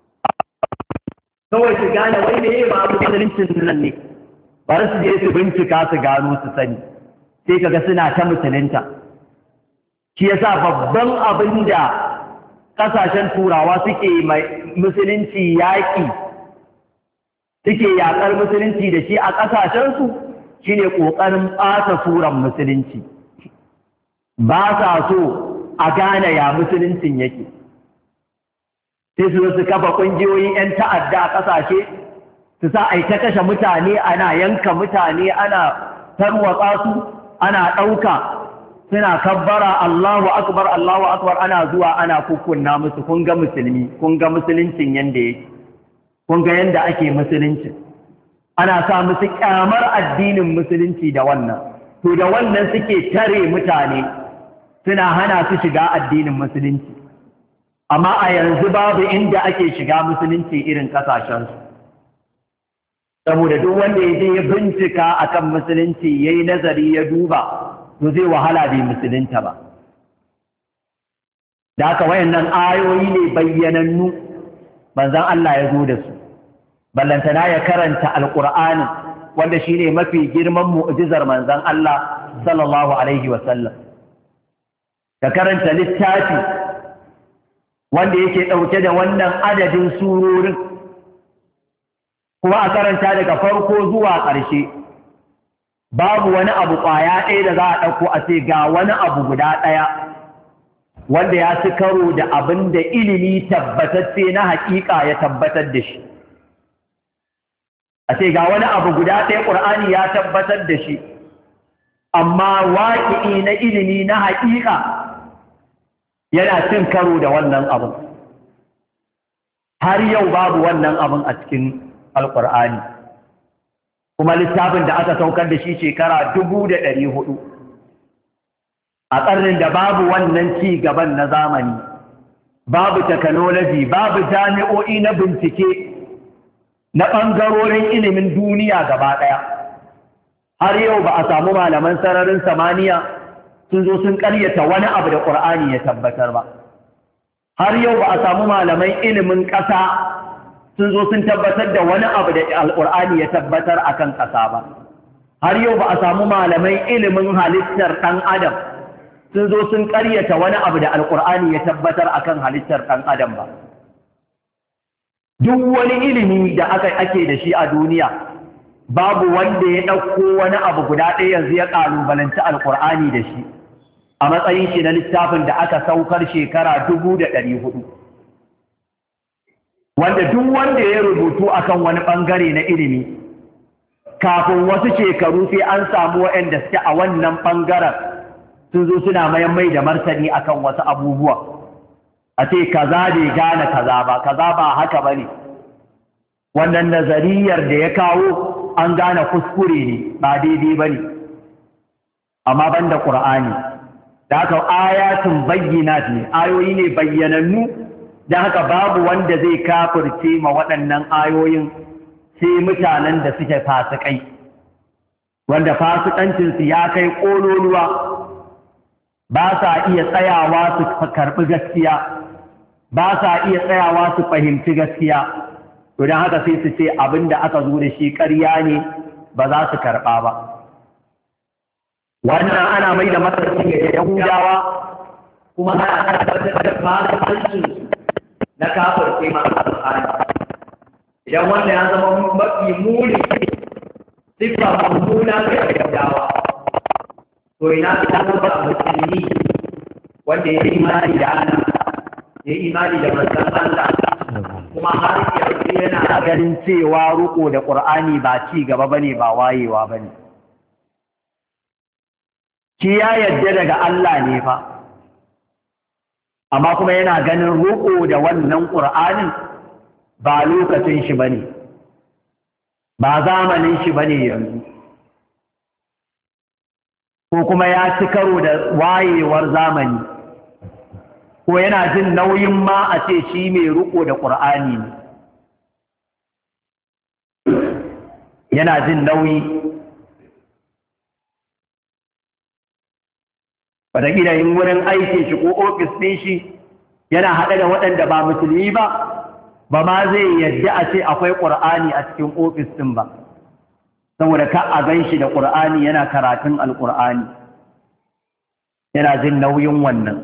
Kawai su gane wai ne ba musuluncin nan ne, bari su je su bincika su gano su sani, sai kaga suna ta musulunta. Shi yasa babban abin da ƙasashen turawa suke mai musulunci yaƙi, suke yaƙar musulunci da shi a ƙasashensu shine ƙoƙarin ɓata suran musulunci. Ba sa so a gane ya musuluncin yake. Sai su su kafa ƙungiyoyin 'yan ta'adda a ƙasashe, su sa ai ta kashe mutane, ana yanka mutane, ana tarwatsa su, ana ɗauka, suna kabbara Allahu akbar Allahu akbar, ana zuwa ana kukkunna musu, kun ga musulmi, kun ga musuluncin yanda yake, kun ga yanda ake musuluncin. Ana sa musu kyamar addinin musulunci da wannan, to da wannan suke tare mutane, suna hana su shiga addinin musulunci. Amma a yanzu babu inda ake shiga musulunci irin ƙasashensu. Saboda duk wanda ya je ya bincika akan musulunci, ya yi nazari ya duba, to zai wahala bai musulunta ba. Da haka wayannan ayoyi ne bayyanannu manzon Allah ya zo da su. Ballantana ya karanta Alƙur'ani, wanda shine mafi girman mu'jizar manzon Allah sallallahu alaihi wasallam. Ka karanta littafi wanda yake ɗauke da wannan adadin surorin, kuma a karanta daga farko zuwa ƙarshe. Babu wani abu ƙwaya ɗaya da za a ɗauko a ce ga wani abu guda ɗaya wanda ya ci karo da abin da ilimi tabbatacce na haƙiƙa ya tabbatar da shi. A ce ga wani abu guda ɗaya ƙur'ani ya tabbatar da shi, amma waƙi'i na ilimi na haƙiƙa yana cin karo da wannan abin. Har yau babu wannan abin a cikin Alƙur'ani. Kuma littafin da aka saukar da shi shekara dubu da ɗari hudu, a ƙarnin da babu wannan ci gaban na zamani, babu technology, babu jami'o'i na bincike na ɓangarorin ilimin duniya gaba ɗaya. Har yau ba a samu malaman sararin samaniya sun zo sun ƙaryata wani abu da ƙur'ani ya tabbatar ba. Har yau ba a samu malaman ilimin ƙasa sun zo sun tabbatar da wani abu da alƙur'ani ya tabbatar a kan ƙasa ba. Har yau ba a samu malamai ilimin halittar ɗan adam sun zo sun ƙaryata wani abu da alƙur'ani ya tabbatar a kan halittar ɗan adam ba. Duk wani ilimi da aka ake da shi a duniya, babu wanda ya ɗauko wani abu guda ɗaya yanzu ya ƙalubalanci alƙur'ani da shi a matsayin shi na littafin da aka saukar shekara dubu da ɗari hudu. Wanda duk wanda ya rubutu akan wani ɓangare na ilimi, kafin wasu shekaru sai an samu waɗanda suke a wannan ɓangaren sun zo suna mayan mai da martani akan wasu abubuwa. A ce kaza bai gane kaza ba, kaza ba haka ba ne. Wannan nazariyar da ya kawo an gane kuskure ne, ba daidai ba ne. Amma ban da ƙur'ani, da haka ayatun bayyinat ne, ayoyi ne bayyanannu. Don haka babu wanda zai kafirce ma waɗannan ayoyin sai mutanen da suke fasikai, wanda fasikancinsu ya kai ƙololuwa, ba sa iya tsayawa su karɓi gaskiya, ba sa iya tsayawa su fahimci gaskiya. To don haka sai su ce abin da aka zo da shi ƙarya ne, ba za su karɓa ba. Wannan ana mai da masarci ga Yahudawa, kuma ana tabbatar da fasikancinsu na kafirce masu alƙur'ani. Idan wanda ya zama mafi muni siffa mummuna ga Yahudawa, to ina ta zama musulmi wanda ya yi imani da Allah, ya yi imani da manzon Allah, kuma har yanzu yana ganin cewa riƙo da Ƙur'ani ba ci gaba bane, ba wayewa bane. Shi ya yarda daga Allah ne fa, amma kuma yana ganin roƙo da wannan ƙur'anin ba lokacin shi bane, ba zamanin shi bane yanzu, ko kuma ya ci karo da wayewar zamani, ko yana jin nauyin ma a ce shi mai roƙo da ƙur'ani ne, yana jin nauyi. wataƙila yin wurin aikin shi ko ofis ɗin shi yana haɗe da waɗanda ba musulmi ba ba ma zai yadda a ce akwai ƙur'ani a cikin ofis ɗin ba saboda ka a gan shi da ƙur'ani yana karatun alƙur'ani yana jin nauyin wannan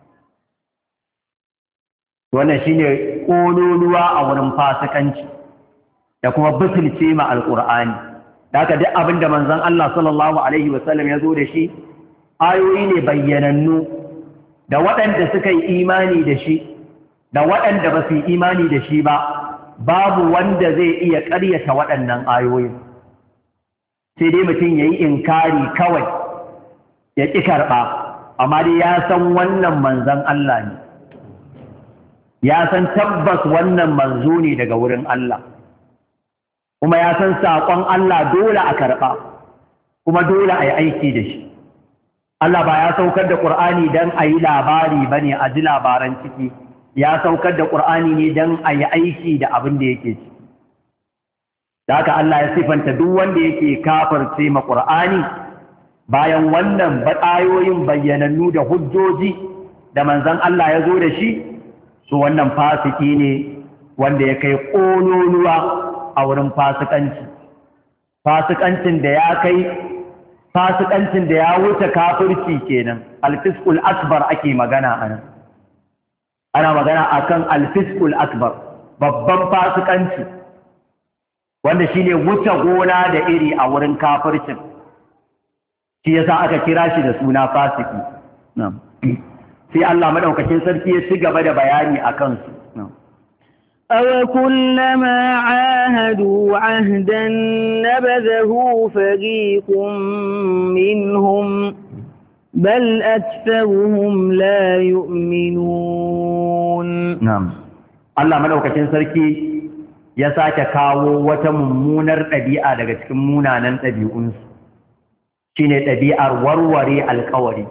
wannan shi ne ƙololuwa a wurin fasikanci da kuma butulce ma alƙur'ani da haka duk abin da manzon Allah sallallahu alaihi wasallam ya zo da shi ayoyi ne bayyanannu da waɗanda suka yi imani da shi da waɗanda ba su yi imani da shi ba babu wanda zai iya ƙaryata waɗannan ayoyin sai dai mutum ya yi inkari kawai ya ƙi karɓa amma dai ya san wannan manzon Allah ne ya san tabbas wannan manzo ne daga wurin Allah kuma ya san saƙon Allah dole a karɓa kuma dole a yi aiki da shi Allah ba ya saukar da ƙur'ani don a yi labari ba ne a ji labaran ciki ya saukar da ƙur'ani ne don a yi aiki da abin da yake ci da haka Allah ya sifanta duk wanda yake kafirce ma ƙur'ani bayan wannan ayoyin bayyanannu da hujjoji da manzon Allah ya zo da shi to wannan fasiki ne wanda ya kai ƙololuwa a wurin fasikanci fasikancin da ya kai fasikancin da ya wuce kafirci kenan alfiskul akbar ake magana anan ana magana akan alfiskul akbar babban fasikanci wanda shine wuce gona da iri a wurin kafircin shi yasa aka kira shi da suna fasiki na'am sai Allah madaukakin sarki ya ci gaba da bayani akan su na'am أو كلما عاهدوا عهدا نبذه فريق منهم بل أكثرهم لا يؤمنون نعم الله ملوكacin sarki ya sake kawo wata mummunar ɗabi'a daga cikin munanan ɗabi'unsu shine ɗabi'ar warware alƙawari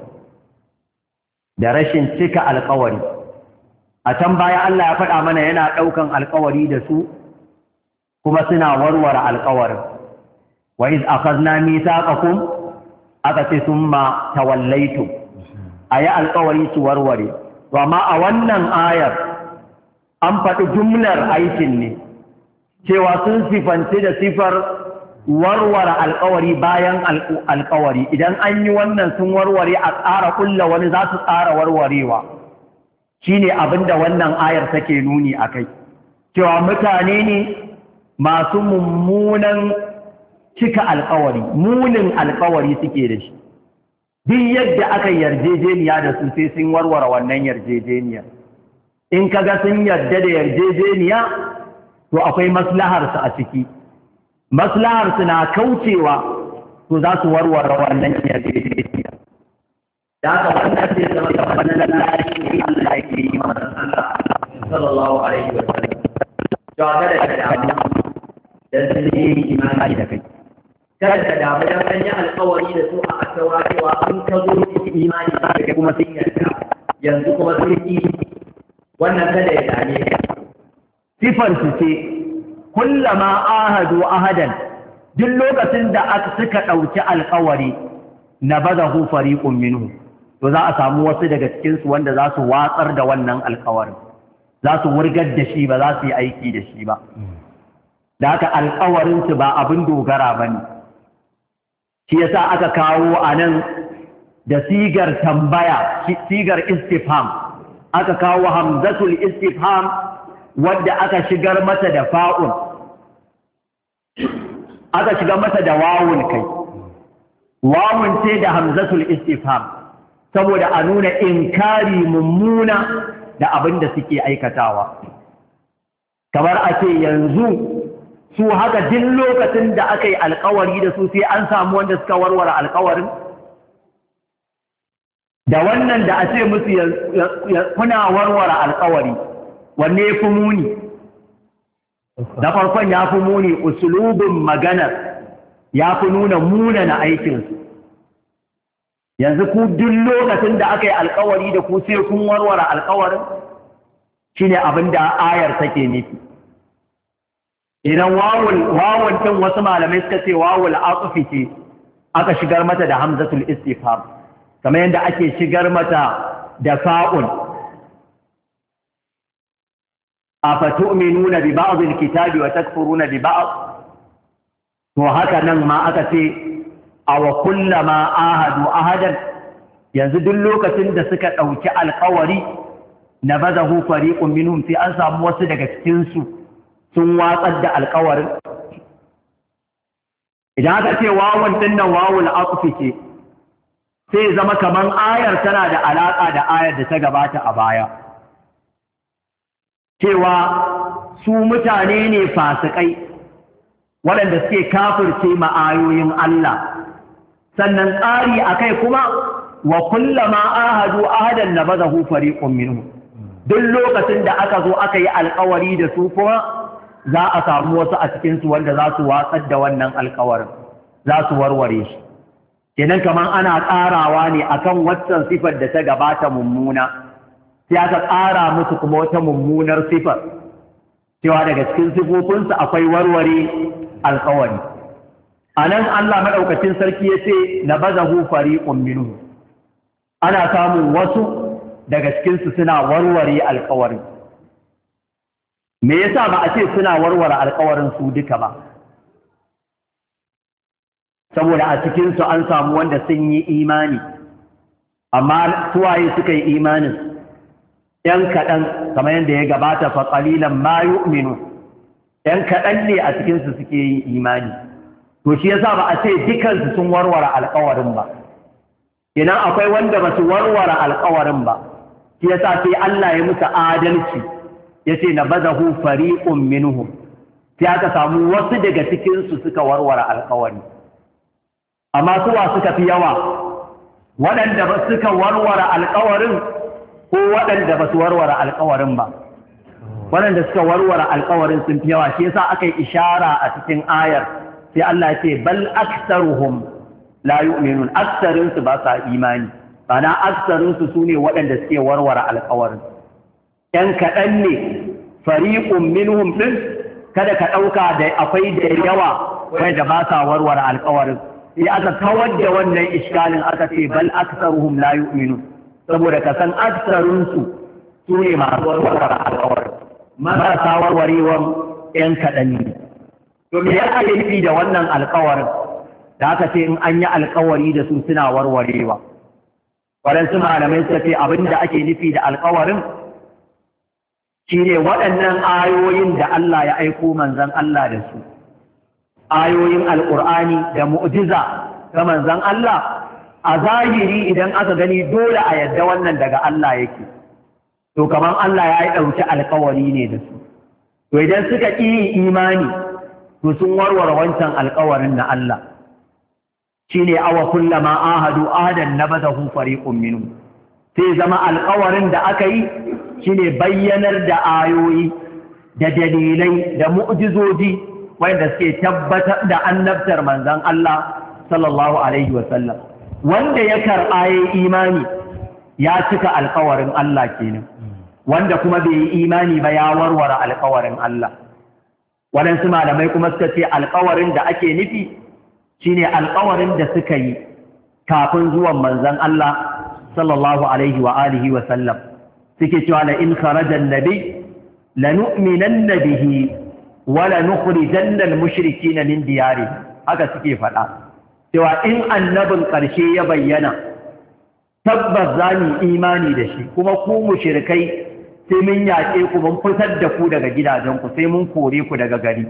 da rashin cika alƙawari a can baya Allah ya faɗa mana yana ɗaukan alƙawari da su kuma suna warware alƙawarin wa iz akhadna mithaqakum aka ce summa tawallaytum ayi alƙawari su warware to amma a wannan ayar an faɗi jumlar aikin ne cewa sun sifanci da sifar warware alƙawari bayan alƙawari idan an yi wannan sun warware a tsara kulla wani za su tsara warwarewa shine abinda wannan ayar take nuni akai cewa mutane ne masu mummunan cika alƙawari munin alƙawari suke da shi duk yadda aka yarjejeniya da su sai sun warware wannan yarjejeniya in kaga sun yarda da yarjejeniya to akwai maslahar su a ciki maslahar su na kaucewa to za su warware wannan yarjejeniya da haka wannan sai zama tabbatar da lashi ne Allah yake yi wa Allah sallallahu alaihi wa sallam to kada ka damu dan sun yi imani da kai kada ka damu dan an yi alƙawari da su a asawa cewa an ka zo cikin imani da kai kuma sun yarda yanzu kuma sun yi wannan kada ya dame ka sifar su ce kullama ahadu ahadan duk lokacin da aka suka ɗauki alƙawari na bazahu fariqun minhu to za a samu wasu daga cikinsu wanda za su watsar da wannan alkawarin za su wurgar da shi ba za su yi aiki da shi ba da haka alkawarinsu ba abin dogara ba ne shi yasa aka kawo a nan da sigar tambaya sigar istifham aka kawo hamzatul istifham wadda aka shigar mata da fa'un aka shigar mata da wawun kai wawun ce da hamzatul istifham saboda a nuna inkari mummuna da abin da suke aikatawa kamar a ce yanzu su haka duk lokacin da aka yi alkawari da su sai an samu wanda suka warware alkawarin da wannan da a ce musu kuna warware alkawari wanne ya fi muni na farkon ya fi muni usulubin maganar ya fi nuna munana aikinsu yanzu ku duk lokacin da aka yi alkawari da ku sai kun warware alkawarin shine abin da ayar take nufi idan wawul wawul din wasu malamai suka ce wawul aqfi ce aka shigar mata da hamzatul istifham kamar yadda ake shigar mata da fa'ul afatu'minuna bi ba'd al-kitabi wa takfuruna bi ba'd to haka nan ma aka ce aw kullama ahadu ahadan yanzu duk lokacin da suka dauki alƙawari nabazahu fariqun minhum sai an samu wasu daga cikin su sun watsar da alƙawarin idan aka ce wawun dinnan wawul aqfi ce sai zama kaman ayar tana da alaka da ayar da ta gabata a baya cewa su mutane ne fasikai waɗanda suke kafirce ma'ayoyin Allah sannan tsari akai kuma wa kullama ahadu ahadan nabazahu fariqun minhum duk lokacin da aka zo aka yi alƙawari da su kuma za a samu wasu a cikin su wanda za su watsar da wannan alƙawarin za su warware shi kenan kaman ana ƙarawa ne akan waccan sifar da ta gabata mummuna sai aka ƙara musu kuma wata mummunar sifar cewa daga cikin sifofinsu akwai warware alƙawari a nan Allah maɗaukacin sarki ya ce na bazahu fariqun minhu ana samun wasu daga cikinsu suna warware alƙawarin me yasa ba a ce suna warware alƙawarin su duka ba saboda a cikinsu an samu wanda sun yi imani amma suwaye suka yi imanin ‘yan kaɗan kamar yadda ya gabata fa ƙalilan ma yu'minu ‘yan kaɗan ne a cikinsu suke yin imani to shi yasa ba a ce dukansu sun warware alƙawarin ba idan akwai wanda ba su warware alƙawarin ba shi yasa sai Allah ya musu adalci ya ce na bazahu fariqun minhum sai aka samu wasu daga cikinsu suka warware alƙawari amma suwa suka fi yawa waɗanda ba suka warware alƙawarin ko waɗanda ba su warware alƙawarin ba waɗanda suka warware alƙawarin sun fi yawa shi yasa aka yi ishara a cikin ayar sai Allah ya ce bal aktsaruhum la yu'minun aktsarin su ba sa imani ana aktsarin su sune waɗanda suke warware alƙawarin ɗan kaɗan ne fariqun minhum din kada ka ɗauka da akwai da yawa wanda ba sa warware alƙawarin sai aka kawar da wannan iskalin aka ce bal aktsaruhum la yu'minun saboda ka san aksarunsu su ne masu warware alƙawar marasa warwarewan ‘yan kaɗan ne. To me ya ake nufi da wannan alƙawarin da aka ce in an yi alƙawari da su suna warwarewa. Waɗansu malamai suka ce abin da ake nufi da alƙawarin shi ne waɗannan ayoyin da Allah ya aiko manzan Allah da su. Ayoyin Alƙur'ani da mu'jiza ga manzan Allah a zahiri idan aka gani dole a yadda wannan daga Allah yake to kaman Allah ya yi ɗauki alƙawari ne da su to idan suka ƙi imani to sun warware wancan alƙawarin na Allah shine awa kullama ahadu ahadan nabadahu fariqun minhum sai zama alƙawarin da aka yi shine bayyanar da ayoyi da dalilai da mu'jizoji wanda suke tabbatar da annabtar manzon Allah sallallahu alaihi wasallam wanda ya karɓa ya imani ya cika alƙawarin Allah kenan wanda kuma bai yi imani ba ya warware alƙawarin Allah waɗansu malamai kuma suka ce alƙawarin da ake nufi shine alƙawarin da suka yi kafin zuwan manzon Allah sallallahu alaihi wa alihi wa sallam suke cewa la in kharaja an-nabi lanu'minanna bihi wa lanukhrijanna al-mushrikeena min diyarihim haka suke faɗa cewa in annabin ƙarshe ya bayyana tabbas za mu imani da shi kuma ku mushrikai sai mun yaƙe ku mun fitar da ku daga gidajenku sai mun kore ku daga gari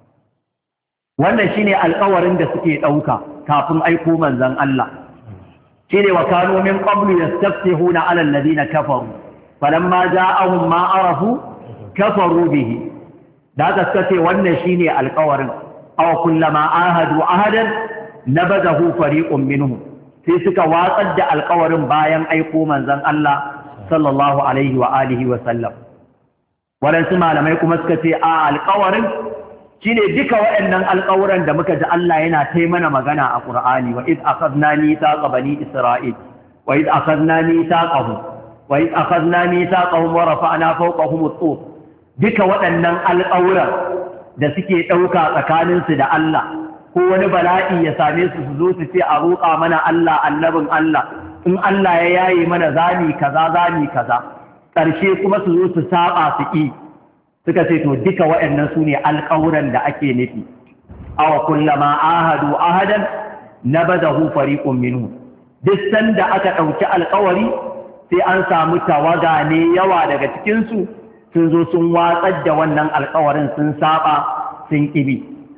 wannan shine alƙawarin da suke ɗauka kafin aiko manzon Allah shine wa kanu min qablu yastaftihuna 'ala alladhina kafaru falamma ja'ahum ma arafu kafaru bihi da haka suka ce wannan shine alƙawarin aw kullama ahadu ahadan nabadahu fariqun minhum sai suka watsar da alƙawarin bayan aiko manzon Allah sallallahu alaihi wa alihi wa sallam waɗansu malamai kuma suka ce a alƙawarin shine duka waɗannan alƙawuran da muka ji Allah yana ta mana magana a Qur'ani wa id akhadna mithaqa bani isra'il wa id akhadna mithaqahum wa id akhadna mithaqahum wa rafa'na fawqahum at-tur duka waɗannan alƙawuran da suke ɗauka tsakaninsu da Allah ko wani bala'i ya same su su zo su ce a roƙa mana Allah annabin Allah in Allah ya yaye mana zami kaza zami kaza ƙarshe kuma su zo su saba su ƙi suka ce to duka waɗannan su ne alƙawuran da ake nufi aw kullama ahadu ahadan nabadahu fariqun minhu duk sanda aka ɗauki alƙawari sai an samu tawaga ne yawa daga cikin su sun zo sun watsar da wannan alƙawarin sun saba sun ƙibi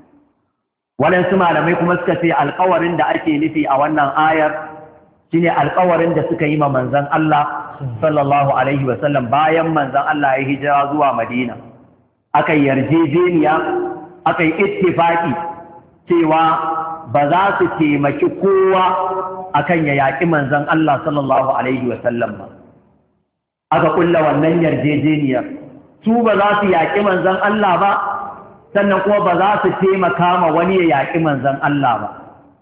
waɗansu malamai kuma suka ce alƙawarin da ake nufi a wannan ayar shine alƙawarin da suka yi ma manzon Allah sallallahu alaihi wasallam bayan manzon Allah ya hijira zuwa Madina aka yarjejeniya aka yi ittifaki cewa ba za su taimaki kowa akan ya yaƙi manzon Allah sallallahu alaihi wasallam ba aka kulla wannan yarjejeniyar su ba za su yaƙi manzon Allah ba sannan kuma ba za su taimaka ma wani ya yaƙi manzon Allah ba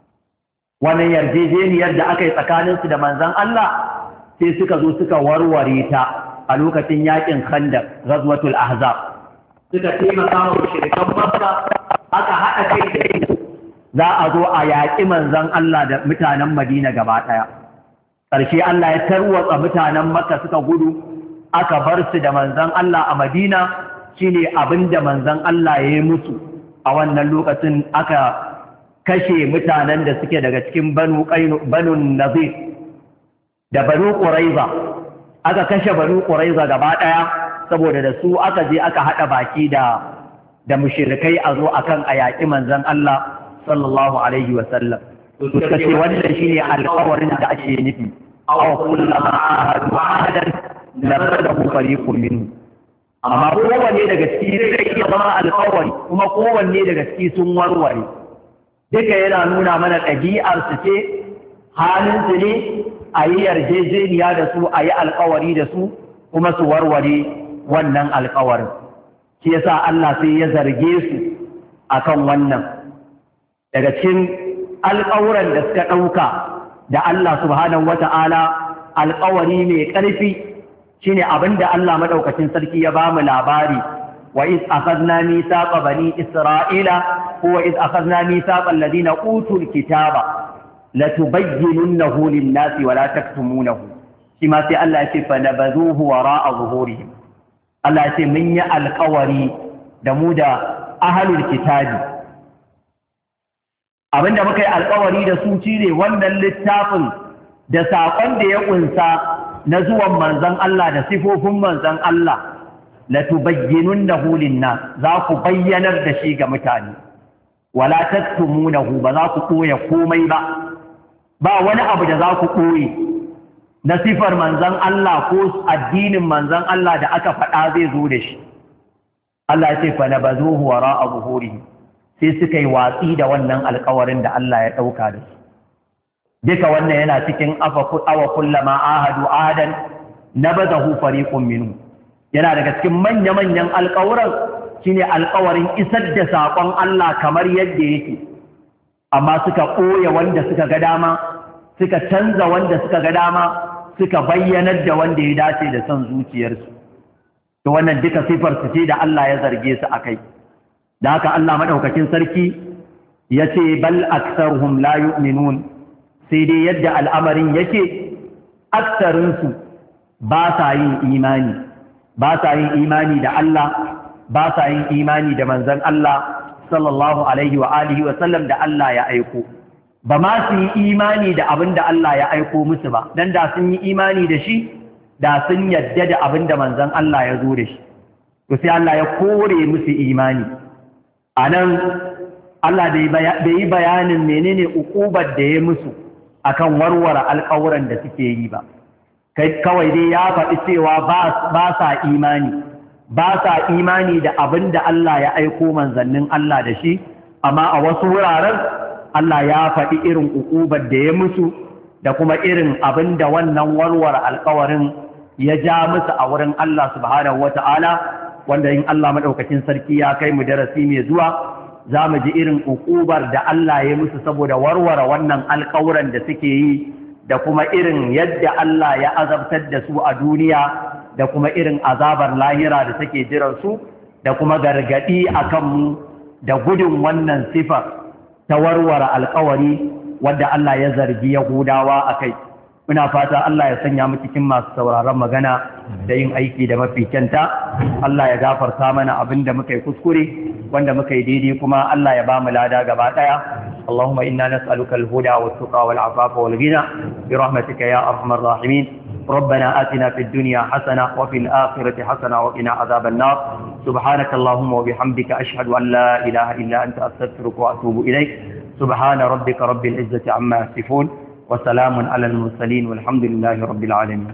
wannan yarjejeniyar da aka yi tsakaninsu da manzon Allah sai suka zo suka warware ta a lokacin yaƙin Khandaq Ghazwatul Ahzab suka taimaka wa mushrikan Makka aka haɗa kai da su za a zo a yaƙi manzon Allah da mutanen Madina gaba ɗaya ƙarshe Allah ya tarwatsa mutanen Makka suka gudu aka bar su da manzon Allah a Madina shine abinda manzon Allah ya yi musu a wannan lokacin aka kashe mutanen da suke daga cikin Banu Qainu Banu Nazir da Banu Quraiza aka kashe Banu Quraiza gaba ɗaya saboda da su aka je aka haɗa baki da da mushrikai a zo akan a yaƙi manzon Allah sallallahu alaihi wa sallam suka ce wannan shine alƙawarin da ake nufi aw kullama ahadu ahadan nabadahu fariqun minhu amma kowanne daga ciki zai iya zama alƙawari kuma kowanne daga ciki sun warware duka yana nuna mana ɗabi'ar su ce halin su ne a yi yarjejeniya da su a yi alƙawari da su kuma su warware wannan alƙawarin shi yasa Allah sai ya zarge su akan wannan daga cikin alƙawuran da suka ɗauka da Allah subhanahu wata'ala alƙawari mai ƙarfi shine abinda Allah madaukakin sarki ya bamu labari wa iz akhadna mithaqa bani isra'ila huwa iz akhadna mithaqa alladhina utul kitaba latubayyinunnahu lin-nasi wa la taktumunahu shi ma sai Allah ya ce fa nabazuhu wara'a zuhurihim Allah ya ce mun yi alƙawari da mu da ahlul kitabi abinda muka yi alƙawari da su shine wannan littafin da saƙon da ya ƙunsa na zuwan manzon Allah da sifofin manzon Allah la tubayyinunnahu lin-nas za ku bayyanar da shi ga mutane wala taktumunahu ba za ku koya komai ba ba wani abu da za ku koyi na sifar manzon Allah ko addinin manzon Allah da aka faɗa zai zo da shi Allah ya ce fa nabazuhu wara'a zuhurihi sai suka yi watsi da wannan alƙawarin da Allah ya ɗauka da su duka wannan yana cikin awa kullama ahadu ahadan nabadahu fariqun minhu yana daga cikin manya-manyan alƙawuran shine alƙawarin isar da saƙon Allah kamar yadda yake amma suka ɓoye wanda suka ga dama suka canza wanda suka ga dama suka bayyanar da wanda ya dace da son zuciyarsu to wannan duka sifar su ce da Allah ya zarge su akai da haka Allah madaukakin sarki yace bal aktsaruhum la yu'minun sai dai yadda al'amarin yake aksarinsu ba sa yin imani ba sa yin imani da Allah ba sa yin imani da manzon Allah sallallahu alaihi wa alihi wa sallam da Allah ya aiko ba ma su yi imani da abin da Allah ya aiko musu ba dan da sun yi imani da shi da sun yadda da abin da manzon Allah ya zo da shi to sai Allah ya kore musu imani anan Allah bai yi bayanin menene ukubar da ya musu akan warware alƙawuran da suke yi ba kai kawai dai ya faɗi cewa ba sa imani ba sa imani da abin da Allah ya aiko manzannin Allah da shi amma a wasu wuraren Allah ya faɗi irin ukubar da ya musu da kuma irin abin da wannan warware alƙawarin ya ja musu a wurin Allah subhanahu wata'ala wanda in Allah madaukakin sarki ya kai mu darasi mai zuwa za mu ji irin ukubar da Allah ya musu saboda warware wannan alƙawuran da suke yi da kuma irin yadda Allah ya azabtar da su a duniya da kuma irin azabar lahira da take jiran su da kuma gargadi akan mu da gudun wannan sifar ta warware alƙawari wanda Allah ya zargi Yahudawa akai muna fata Allah ya sanya mu cikin masu sauraron magana da yin aiki da mafi kyanta. Allah ya gafarta mana abin da muka yi kuskure, wanda muka yi daidai kuma Allah ya ba mu lada gaba daya. Allahumma inna nas'aluka al-huda was-tuqa wal-'afafa wal-ghina bi rahmatika ya arhamar rahimin. ربنا آتنا في الدنيا حسنة وفي الآخرة حسنة وقنا عذاب النار. سبحانك اللهم وبحمدك أشهد أن لا إله إلا أنت أستغفرك وأتوب إليك. سبحان ربك رب العزة عما يصفون وسلام على المرسلين والحمد لله رب العالمين.